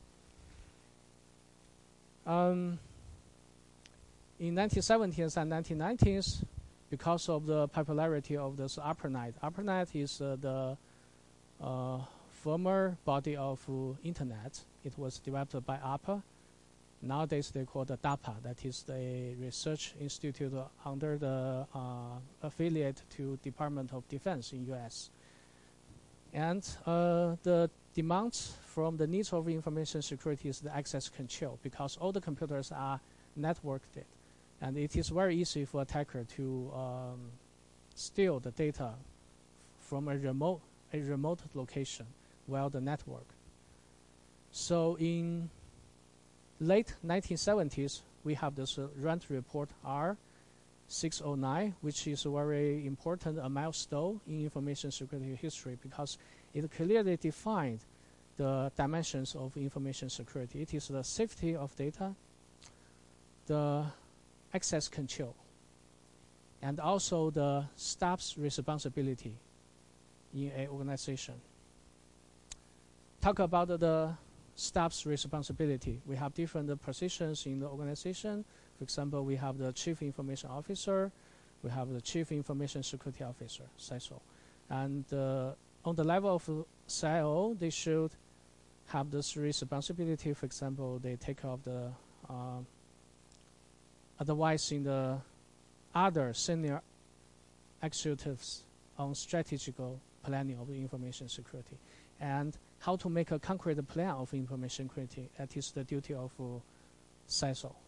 Um, in nineteen seventies and nineteen nineties, because of the popularity of this ARPANET. ARPANET is uh, the uh, former body of uh, internet. It was developed by ARPA. Nowadays they call it DARPA. That is the research institute under the uh, affiliate to Department of Defense in U S. And uh, the demands from the needs of information security is the access control, because all the computers are networked, and it is very easy for attacker to um, steal the data from a remote a remote location via the network. So in late nineteen seventies, we have this uh, RAND report R six oh nine, which is a very important a milestone in information security history, because it clearly defined the dimensions of information security. It is the safety of data, the access control, and also the staff's responsibility in an organization. Talk about the staff's responsibility. We have different positions in the organization. For example, we have the Chief Information Officer, we have the Chief Information Security Officer, C I S O. And uh, on the level of C I O, they should have this responsibility. For example, they take care of the uh, advice in the other senior executives on strategical planning of the information security, and how to make a concrete plan of information security. That is the duty of uh, C I S O.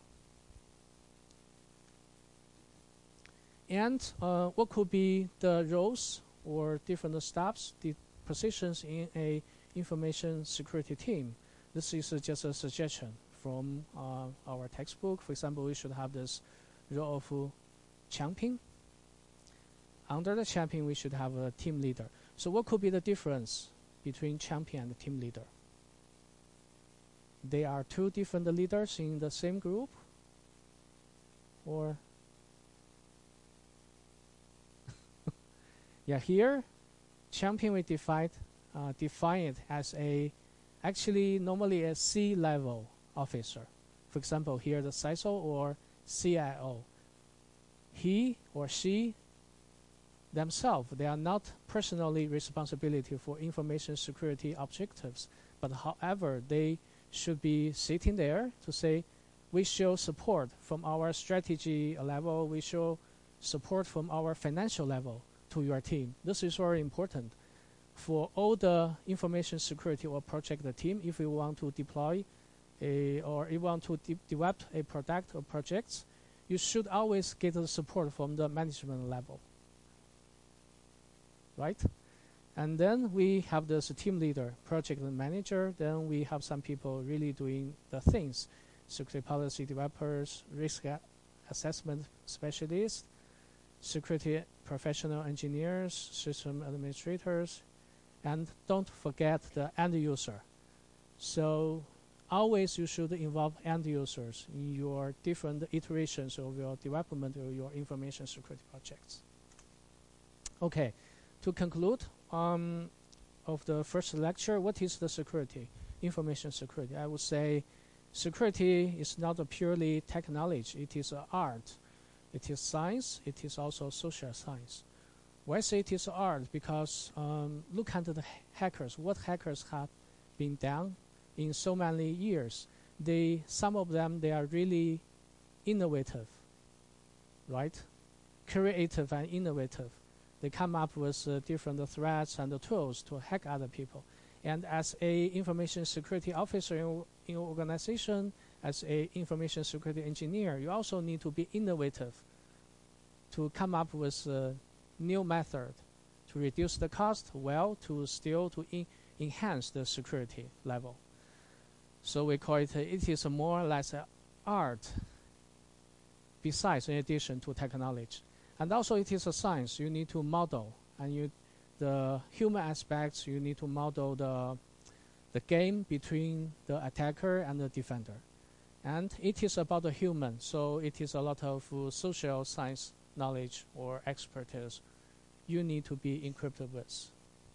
And uh, what could be the roles or different staffs, the positions in a information security team? This is uh, just a suggestion from uh, our textbook. For example, we should have this role of uh, champion. Under the champion, we should have a team leader. So what could be the difference between champion and team leader? They are two different leaders in the same group? Or yeah, here, champion we define, uh, define it as a, actually normally a C-level officer. For example, here the C I S O or C I O. He or she themselves, they are not personally responsibility for information security objectives, but however, they should be sitting there to say, we show support from our strategy level, we show support from our financial level to your team. This is very important for all the information security or project team. If you want to deploy a, or you want to de develop a product or projects, you should always get the support from the management level, right? And then we have this team leader, project manager. Then we have some people really doing the things: security policy developers, risk assessment specialists, security professional engineers, system administrators, and don't forget the end user. So always you should involve end users in your different iterations of your development of your information security projects. Okay, to conclude um, of the first lecture, what is the security, information security? I would say security is not a purely technology, it is an art. It is science, it is also social science. Why say it is art? Because um, look at the ha hackers, what hackers have been done in so many years. They, some of them, they are really innovative, right? Creative and innovative. They come up with uh, different threats and tools to hack other people. And as a information security officer in, in your organization, as a information security engineer, you also need to be innovative to come up with a new method to reduce the cost, well, to still to in enhance the security level. So we call it, uh, it is more or less an art besides, in addition to technology. And also it is a science. You need to model, and you, the human aspects, you need to model the, the game between the attacker and the defender. And it is about the human, so it is a lot of uh, social science knowledge or expertise you need to be equipped with.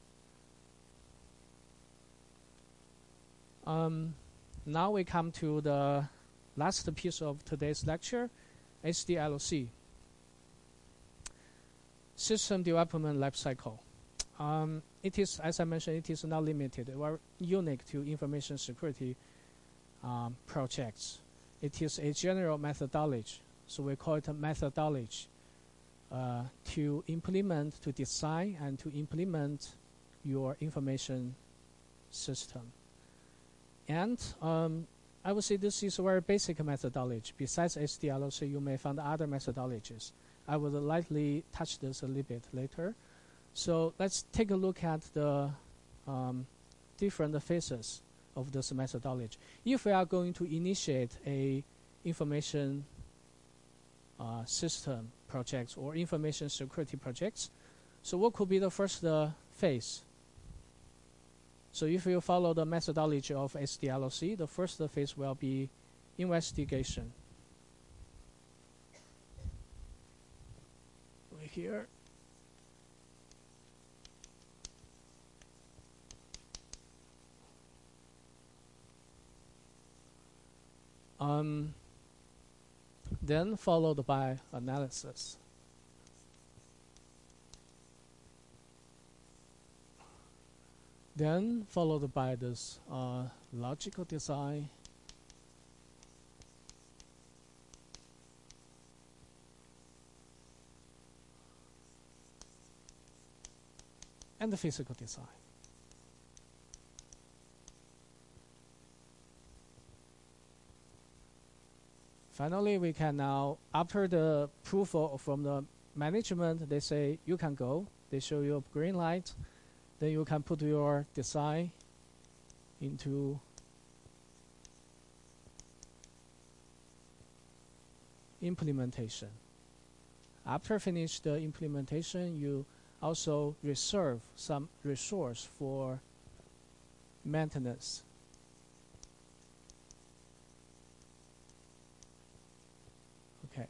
Um, now we come to the last piece of today's lecture, S D L C, System Development Lifecycle. Um, it is, as I mentioned, it is not limited or unique to information security Um, projects. It is a general methodology, so we call it a methodology uh, to implement, to design, and to implement your information system. And um, I would say this is a very basic methodology. Besides S D L O C, you may find other methodologies. I will lightly touch this a little bit later. So let's take a look at the um, different phases of this methodology. If we are going to initiate a information uh, system projects or information security projects, so what could be the first uh, phase? So if you follow the methodology of S D L O C, the first phase will be investigation. Right here. Um, then followed by analysis. Then followed by this uh, logical design. And the physical design. Finally, we can now, after the proof from the management, they say you can go. They show you a green light. Then you can put your design into implementation. After finish the implementation, you also reserve some resource for maintenance. Okay.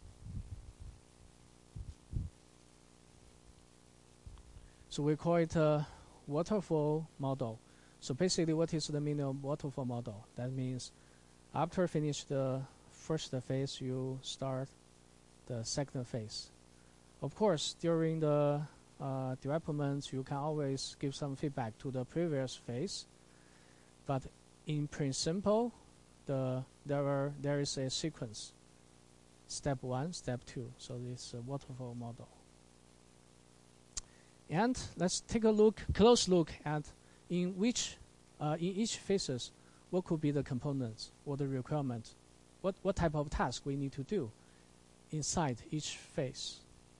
So we call it a waterfall model. So basically, what is the meaning of waterfall model? That means after finish the first phase, you start the second phase. Of course, during the uh, development, you can always give some feedback to the previous phase. But in principle, the there are, there is a sequence. Step one, step two. So this is a waterfall model. And let's take a look, close look at in which, uh, in each phases, what could be the components or the requirements, what what type of task we need to do inside each phase.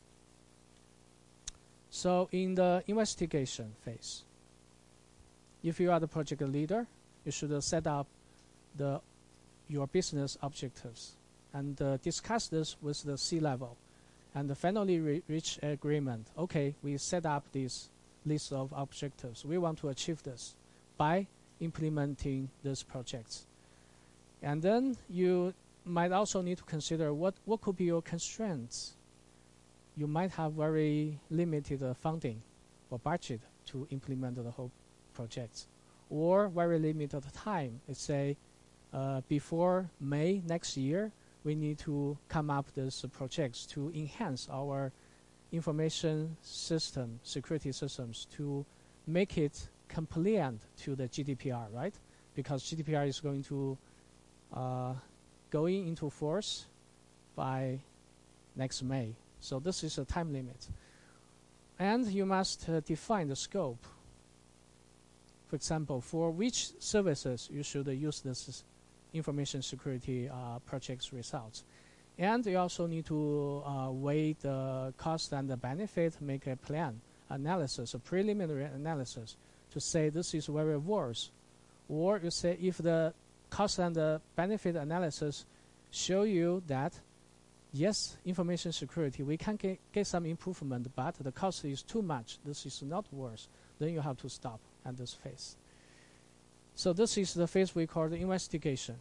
So in the investigation phase, if you are the project leader, you should uh, set up the your business objectives and uh, discuss this with the C-level. And finally re reach agreement. Okay, we set up this list of objectives. We want to achieve this by implementing these projects. And then you might also need to consider what, what could be your constraints. You might have very limited uh, funding or budget to implement the whole project, or very limited time. Let's say uh, before May next year, we need to come up with these projects to enhance our information system, security systems, to make it compliant to the G D P R, right? Because G D P R is going to uh, going into force by next May. So this is a time limit. And you must uh, define the scope. For example, for which services you should uh, use this information security uh, project's results. And you also need to uh, weigh the cost and the benefit, make a plan analysis, a preliminary analysis to say this is very worse. Or you say if the cost and the benefit analysis show you that yes, information security, we can get, get some improvement, but the cost is too much, this is not worth, then you have to stop at this phase. So this is the phase we call the investigation.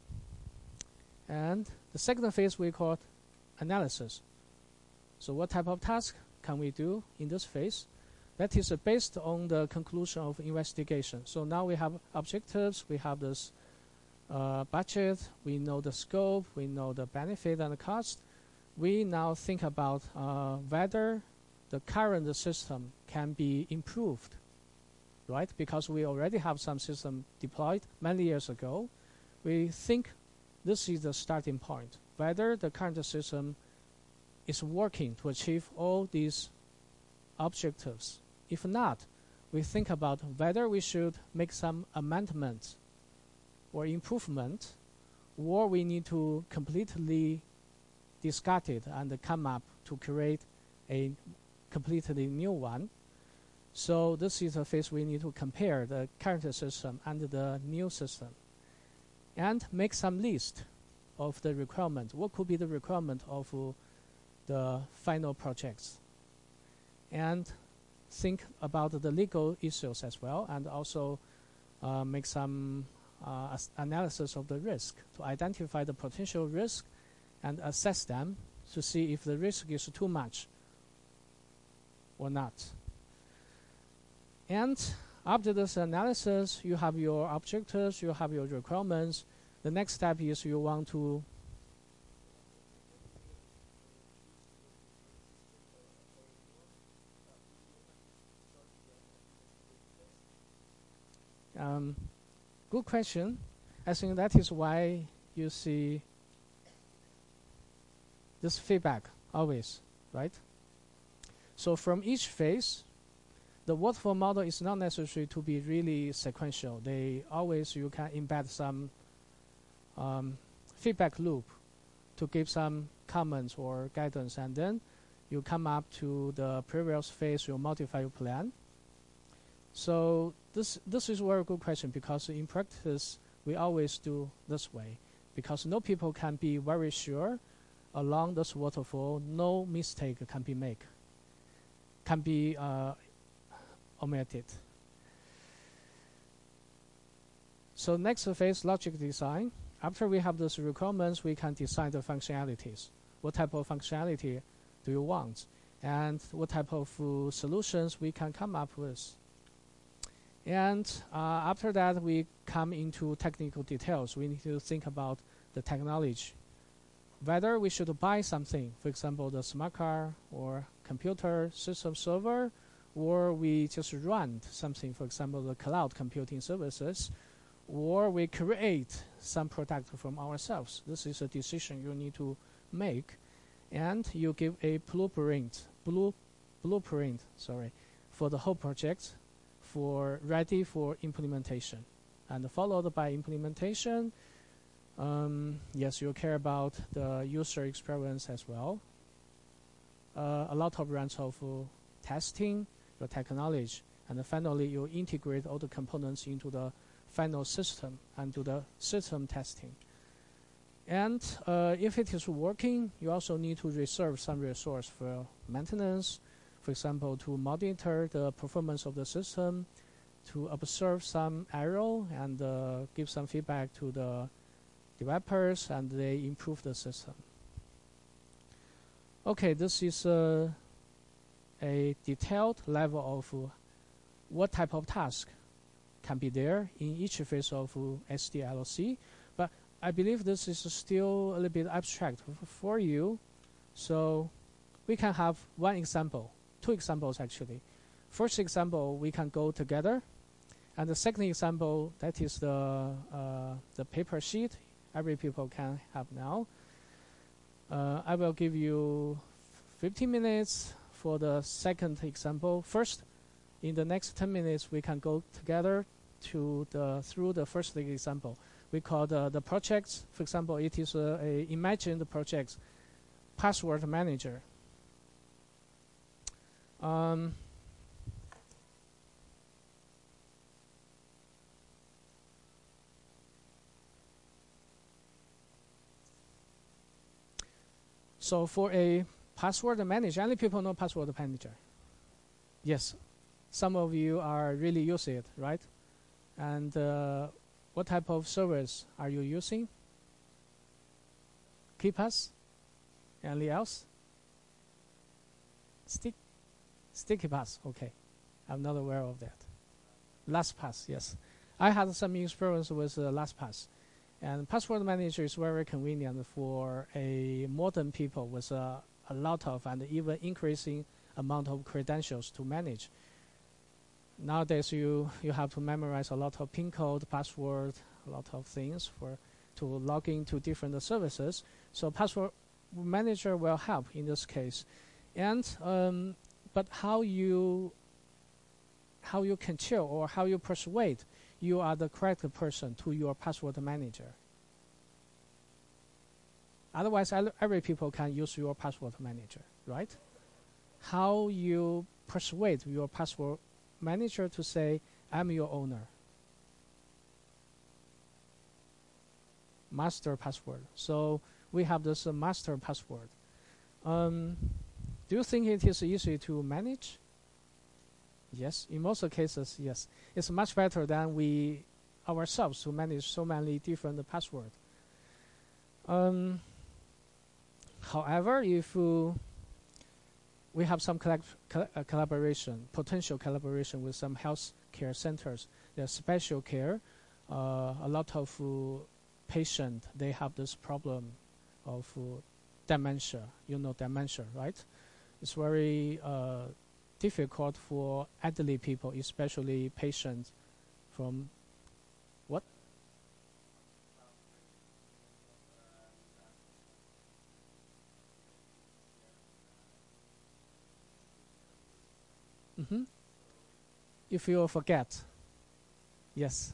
And the second phase we call analysis. So what type of task can we do in this phase? That is uh, based on the conclusion of investigation. So now we have objectives, we have this uh, budget, we know the scope, we know the benefit and the cost. We now think about uh, whether the current system can be improved, right? Because we already have some system deployed many years ago. We think this is the starting point, whether the current system is working to achieve all these objectives. If not, we think about whether we should make some amendment or improvement, or we need to completely discard it and come up to create a completely new one. So this is a phase we need to compare the current system and the new system and make some list of the requirement. What could be the requirement of uh, the final projects? And think about the legal issues as well, and also uh, make some uh, analysis of the risk to identify the potential risk and assess them to see if the risk is too much or not. And after this analysis, you have your objectives, you have your requirements. The next step is you want to um, good question. I think that is why you see this feedback always, right? So from each phase, the waterfall model is not necessary to be really sequential. They always, you can embed some um, feedback loop to give some comments or guidance, and then you come up to the previous phase, you modify your plan. So this this is a very good question, because in practice, we always do this way, because no people can be very sure along this waterfall, no mistake can be made, can be uh, omitted. So next phase, logic design. After we have those requirements, we can design the functionalities. What type of functionality do you want? And what type of uh, solutions we can come up with? And uh, after that, we come into technical details. We need to think about the technology. Whether we should buy something, for example, the smart car or computer system server, or we just run something, for example, the cloud computing services, or we create some product from ourselves. This is a decision you need to make, and you give a blueprint, blue, blueprint, sorry, for the whole project, for ready for implementation, and followed by implementation. Um, yes, you care about the user experience as well. Uh, a lot of rounds of uh, testing your technology, and finally you integrate all the components into the final system and do the system testing. And uh, if it is working, you also need to reserve some resource for maintenance, for example, to monitor the performance of the system, to observe some error and uh, give some feedback to the developers, and they improve the system. Okay, this is uh, a detailed level of uh, what type of task can be there in each phase of uh, S D L C. But I believe this is still a little bit abstract for you. So we can have one example, two examples actually. First example, we can go together. And the second example, that is the, uh, the paper sheet every people can have now. Uh, I will give you fifteen minutes for the second example. First, in the next ten minutes, we can go together to the through the first example. We call the, the projects. For example, it is a, a imagined project, password manager. Um, So for a password manager, only people know password manager. Yes, some of you are really using it, right? And uh, what type of service are you using? KeePass? Anything else? Stick, Sticky Pass, okay. I'm not aware of that. LastPass, yes. I had some experience with uh, LastPass. And password manager is very convenient for a modern people with a, a lot of and even increasing amount of credentials to manage. Nowadays, you, you have to memorize a lot of PIN code, password, a lot of things for to log into different services. So password manager will help in this case. And um, but how you how you can tell or how you persuade you are the correct person to your password manager. Otherwise, every people can use your password manager, right? How you persuade your password manager to say, I'm your owner. Master password. So we have this uh, master password. Um, do you think it is easy to manage? Yes, in most cases, yes. It's much better than we ourselves to manage so many different passwords. Um, however, if uh, we have some collab col uh, collaboration, potential collaboration with some health care centers, there's special care. Uh, a lot of uh, patients, they have this problem of uh, dementia. You know dementia, right? It's very uh, difficult for elderly people, especially patients from what? Mm-hmm. If you forget, yes.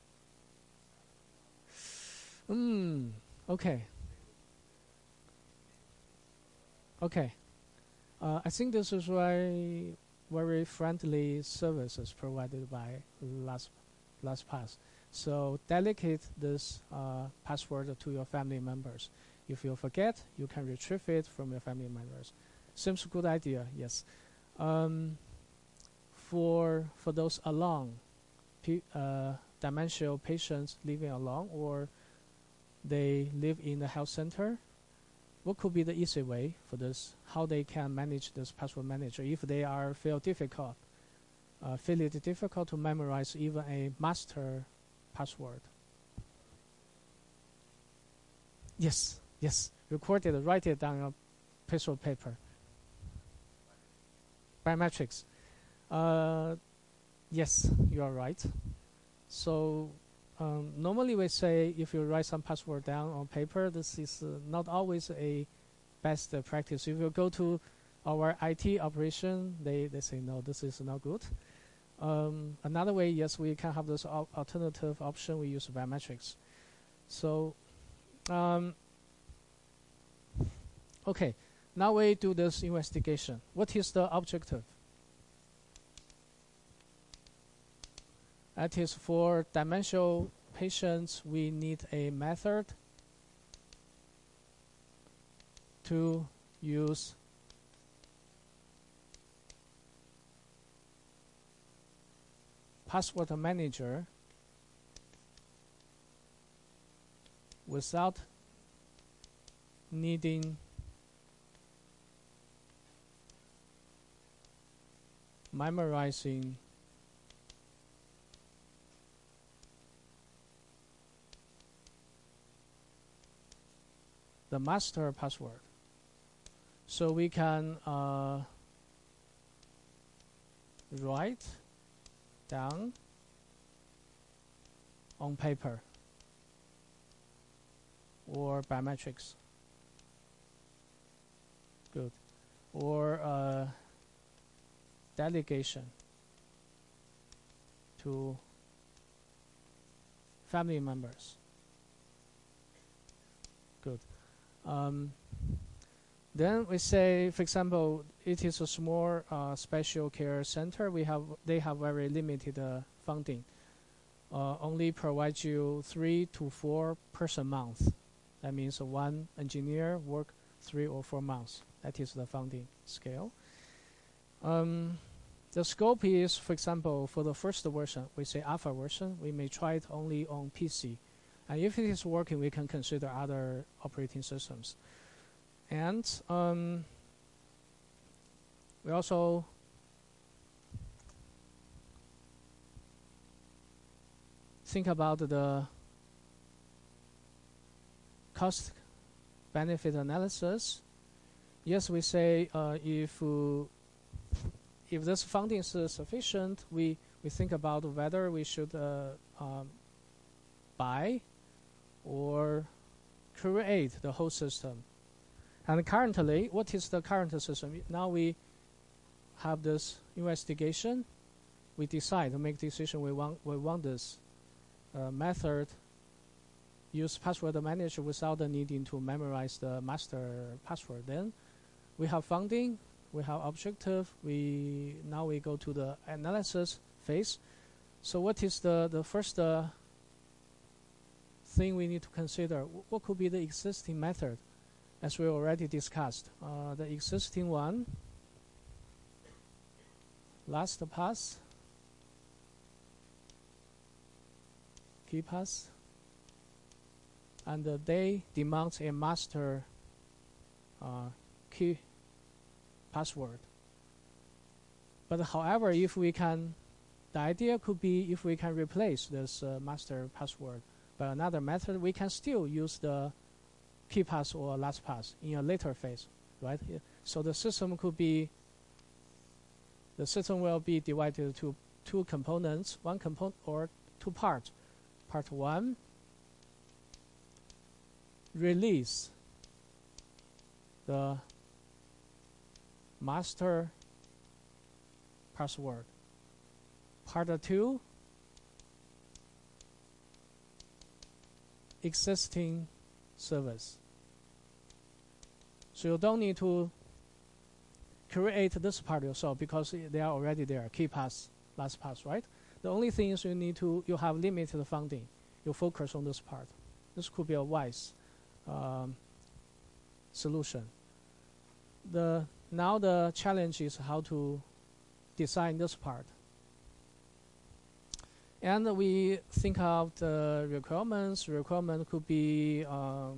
Mm, okay. Okay. Uh, I think this is very, very friendly services provided by Last, LastPass. So delegate this uh, password to your family members. If you forget, you can retrieve it from your family members. Seems a good idea, yes. Um, for for those alone, pe uh, dementia patients living alone or they live in the health center, what could be the easy way for this? How they can manage this password manager if they are feel difficult, uh, feel it difficult to memorize even a master password? Yes, yes. Record it, write it down on a piece of paper. Biometrics. Uh, yes, you are right. So um, normally we say if you write some password down on paper, this is uh, not always a best uh, practice. If you go to our I T operation, they, they say no, this is not good. Um, another way, yes, we can have this al alternative option. We use biometrics. So, um, okay, now we do this investigation. What is the objective? That is, for dementia patients, we need a method to use password manager without needing memorizing the master password. So we can uh, write down on paper or biometrics. Good. Or uh, delegation to family members. Good. Um, then we say, for example, it is a small uh, special care center. We have they have very limited uh, funding. Uh, only provide you three to four person month. That means uh, one engineer work three or four months. That is the funding scale. Um, the scope is, for example, for the first version, we say alpha version. We may try it only on P C. And if it is working, we can consider other operating systems. And um, we also think about the cost benefit analysis. Yes, we say uh, if uh, if this funding is uh, sufficient, we we think about whether we should uh, um, buy or create the whole system. And currently, what is the current system? Now we have this investigation. we decide to make decision we want we want this uh, method use password manager without the needing to memorize the master password. Then we have founding, we have objective. We now we go to the analysis phase. So what is the the first uh, thing we need to consider? What could be the existing method, as we already discussed? Uh, the existing one, last pass, key pass, and uh, they demand a master uh, key password. But however, if we can, the idea could be if we can replace this uh, master password by another method, we can still use the key pass or last pass in a later phase, right? So the system could be, the system will be divided to two components, one component or two parts. Part one, release the master password. Part two, existing service. So you don't need to create this part yourself because they are already there, key pass, last pass, right? The only thing is you need to, you have limited funding. You focus on this part. This could be a wise um, solution. The now the challenge is how to design this part. And we think of the requirements. Requirement could be, um,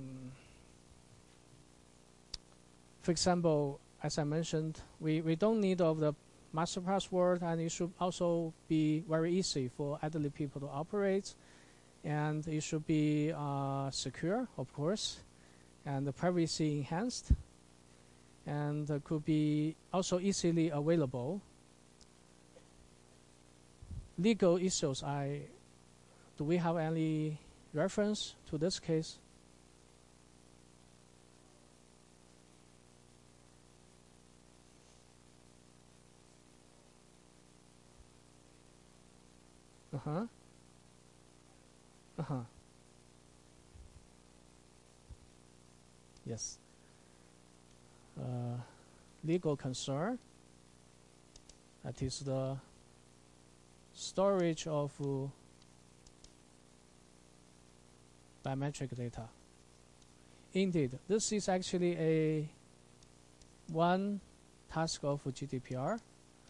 for example, as I mentioned, we, we don't need of the master password, and it should also be very easy for elderly people to operate. And it should be uh, secure, of course, and the privacy enhanced, and uh, could be also easily available. Legal issues, I do we have any reference to this case? Uh-huh. Uh-huh. Yes. Uh, legal concern, that is the storage of uh, biometric data. Indeed, this is actually a one task of G D P R.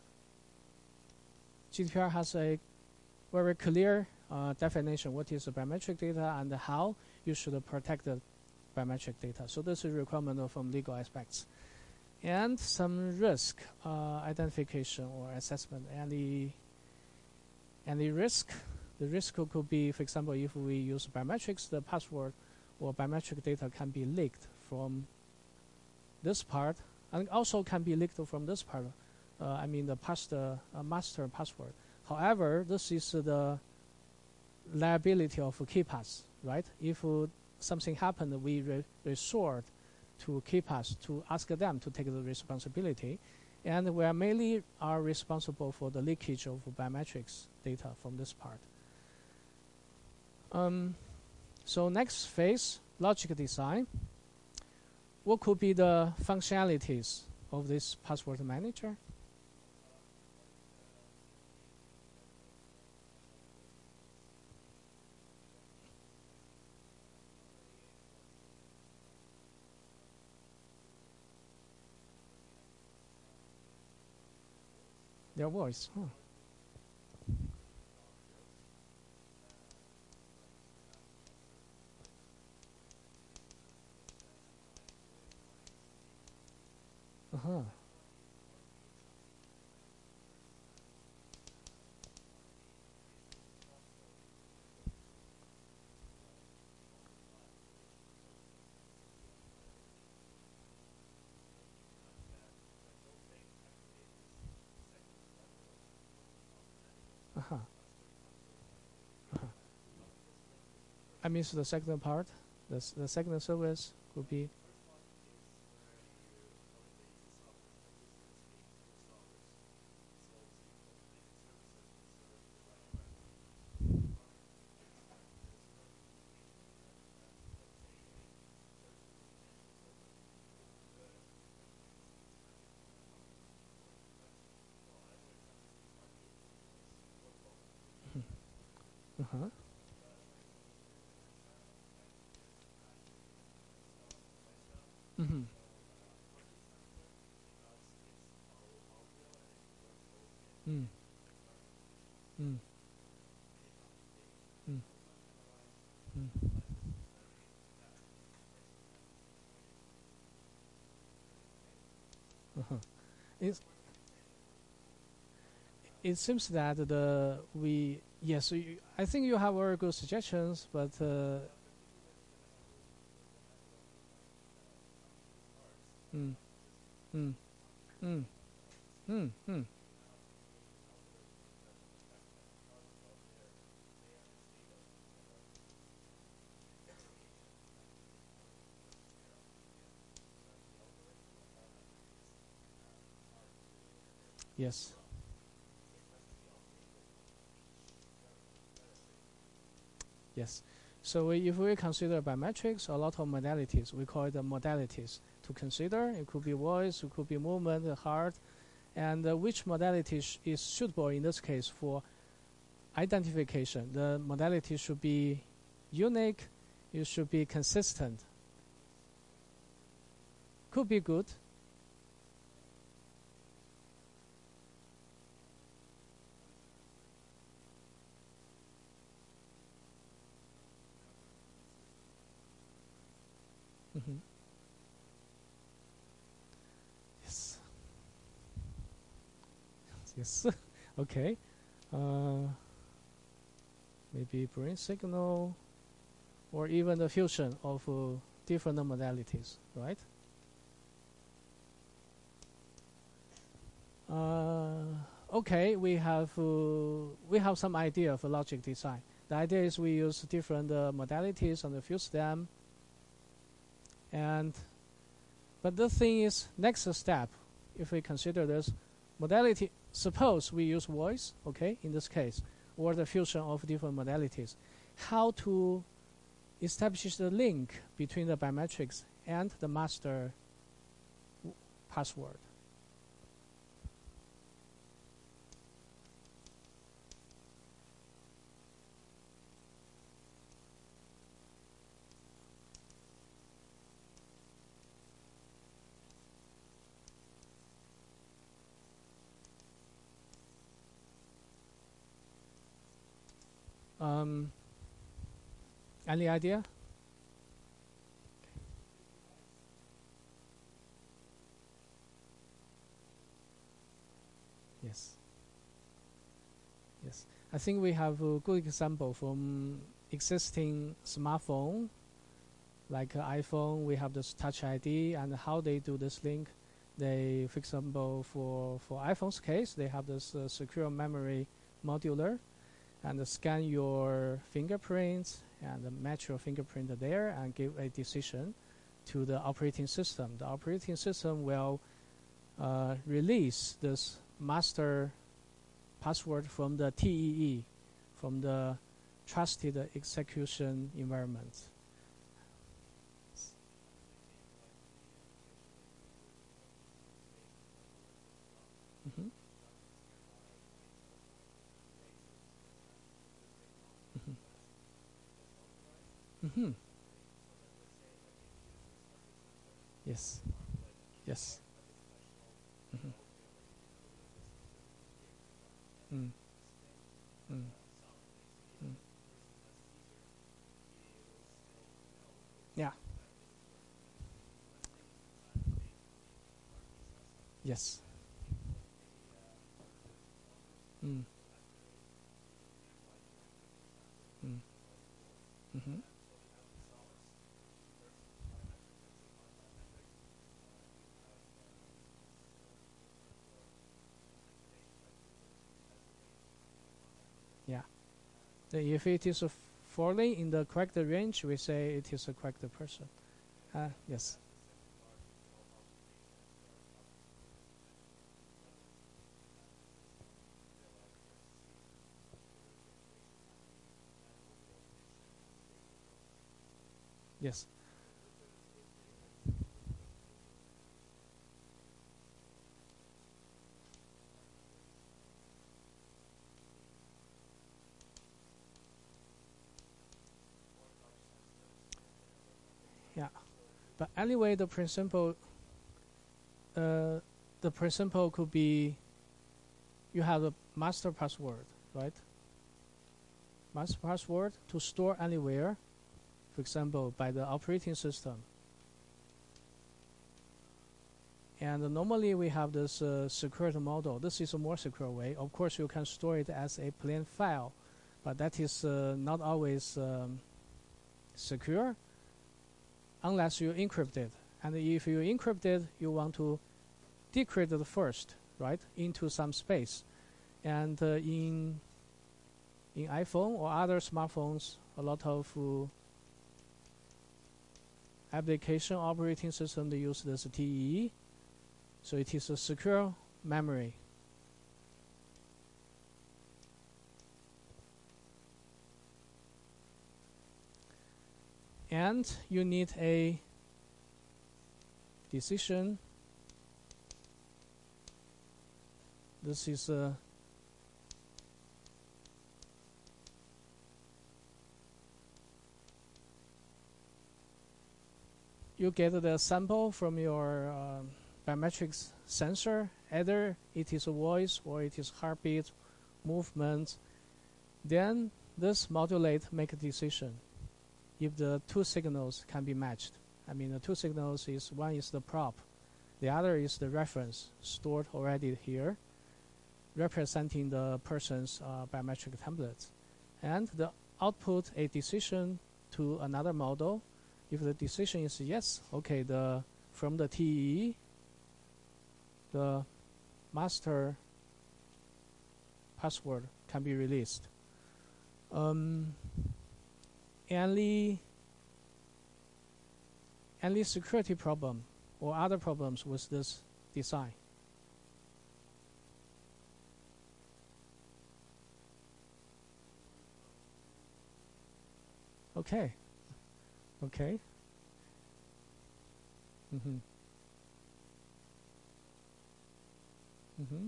G D P R has a very clear uh, definition what is the biometric data and how you should protect the biometric data. So this is a requirement from legal aspects. And some risk uh, identification or assessment. And the, and the risk, the risk could be, for example, if we use biometrics, the password or biometric data can be leaked from this part, and also can be leaked from this part. Uh, I mean the past, uh, master password. However, this is uh, the liability of KeePass, right? If uh, something happened, we re resort to KeePass to ask them to take the responsibility, and we are mainly are responsible for the leakage of biometrics data from this part. Um, so next phase, logic design. What could be the functionalities of this password manager? Their voice, huh? Uh-huh. Uh-huh. Uh-huh. I mean, so the second part, the, s the second service would be Uh-huh. Mm-hmm. Mm. Mm. Mm. Mm. Uh-huh. It's, it seems that the we yes you, I think you have very good suggestions, but uh, mm, mm, mm, mm, mm. Yes, yes. So we, if we consider biometrics, a lot of modalities, we call it the modalities to consider. It could be voice, it could be movement, the heart, and uh, which modality sh is suitable in this case for identification. The modality should be unique, it should be consistent. Could be good. Mm-hmm. Yes. Yes. Okay. Uh, maybe brain signal, or even the fusion of uh, different modalities, right? Uh, okay, we have uh, we have some idea of logic design. The idea is we use different uh, modalities and fuse them. And but the thing is, next step, if we consider this modality, suppose we use voice, okay, in this case, or the fusion of different modalities, how to establish the link between the biometrics and the master password. Um, any idea? Yes. Yes. I think we have a good example from existing smartphone, like uh, iPhone. We have this Touch I D, and how they do this link. They, for example, for for iPhone's case, they have this uh, secure memory modular, and uh, scan your fingerprints and uh, match your fingerprint there, and give a decision to the operating system. The operating system will uh, release this master password from the T E E, from the trusted execution environment. Mm-hmm. Mm-hmm. Yes. Yes. Mm-hmm. Mm. Mm. Mm. Yeah. Yes. Mm. Mm. Mm-hmm. Yeah. The, if it is uh, falling in the correct range, we say it is a correct person. Uh, yes. Yes. Yeah. But anyway, the principle, uh, the principle could be, you have a master password, right? Master password to store anywhere, for example, by the operating system. And uh, normally we have this uh, secure model. This is a more secure way. Of course, you can store it as a plain file, but that is uh, not always um, secure unless you encrypt it. And if you encrypt it, you want to decrypt it first, right, into some space. And uh, in in iPhone or other smartphones, a lot of uh, application operating system, they use this T E E. So it is a secure memory. And you need a decision. This is a you get the sample from your uh, biometrics sensor. Either it is a voice or it is heartbeat, movement. Then this modulate make a decision if the two signals can be matched. I mean, the two signals is one is the prop, the other is the reference stored already here, representing the person's uh, biometric templates. And the output a decision to another model. If the decision is yes, okay, the from the T E E, the master password can be released. Um, any any security problem or other problems with this design? Okay. Okay. Mm-hmm. Mm-hmm.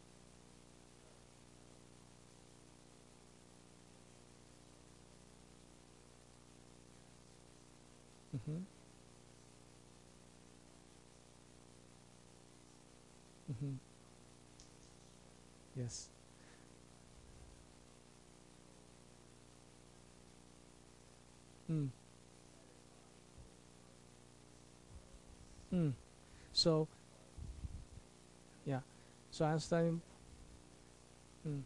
Mm-hmm. Mm-hmm. Yes. Mm. Mm. So, yeah. So I'm studying. Mm.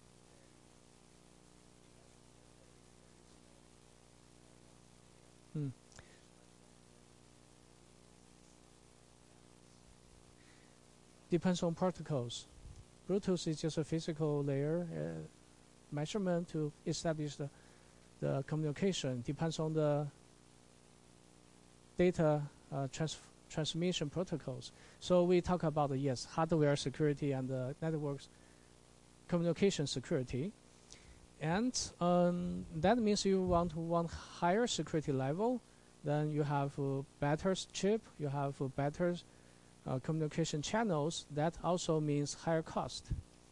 Mm. Depends on protocols. Bluetooth is just a physical layer uh, measurement to establish the, the communication. Depends on the data uh, trans transmission protocols. So we talk about, uh, yes, hardware security and uh, networks communication security. And um, that means you want one higher security level, then you have a better chip, you have a better uh, communication channels. That also means higher cost.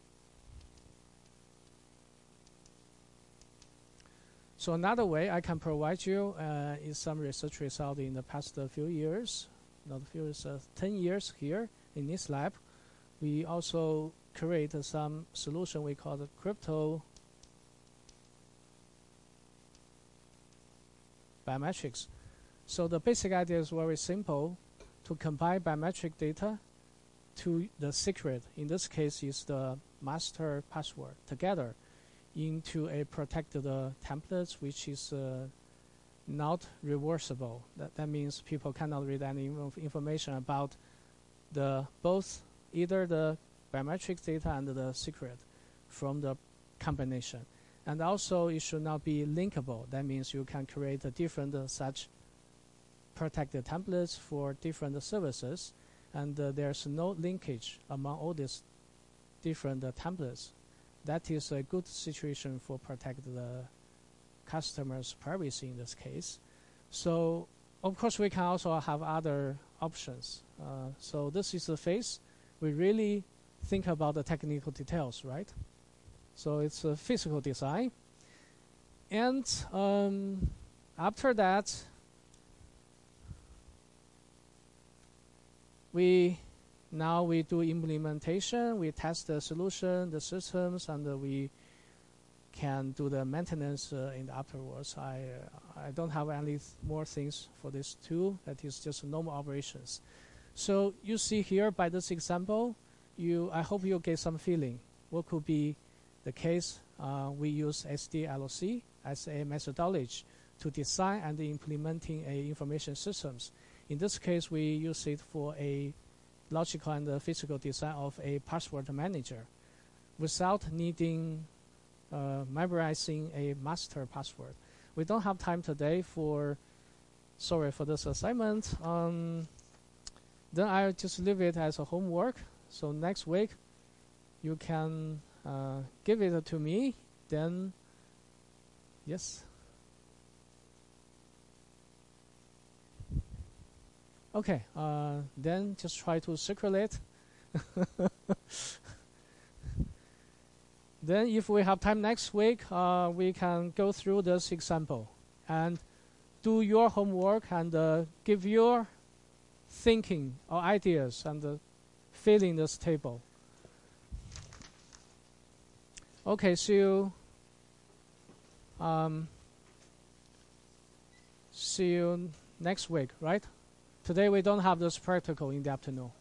So another way I can provide you uh, is some research result in the past uh, few years, not few years, uh, ten years here in this lab. We also create uh, some solution we call the crypto biometrics. So the basic idea is very simple: to combine biometric data to the secret, in this case is the master password, together into a protected uh, template which is uh, not reversible. That, that means people cannot read any inf information about the both either the biometric data and the secret from the combination. And also it should not be linkable. That means you can create a different uh, such protected templates for different services, and uh, there's no linkage among all these different uh, templates. That is a good situation for protect the customer's privacy in this case. So of course we can also have other options. Uh, so this is the phase we really think about the technical details, right? So it's a physical design. And um, after that, we now we do implementation, we test the solution, the systems, and uh, we can do the maintenance uh, in the afterwards. I uh, I don't have any th more things for this tool. That is just normal operations. So you see here by this example, you I hope you get some feeling. What could be the case? Uh, we use S D L C as a methodology to design and implementing a information systems. In this case, we use it for a logical and uh, physical design of a password manager without needing uh, memorizing a master password. We don't have time today for, sorry for this assignment. Um, then I'll just leave it as a homework. So next week, you can uh, give it to me. Then, yes. Okay, uh, then just try to circulate. Then if we have time next week, uh, we can go through this example and do your homework and uh, give your thinking or ideas and uh, fill in this table. Okay, see you. Um, see you next week, right? Today we don't have this practical in the afternoon.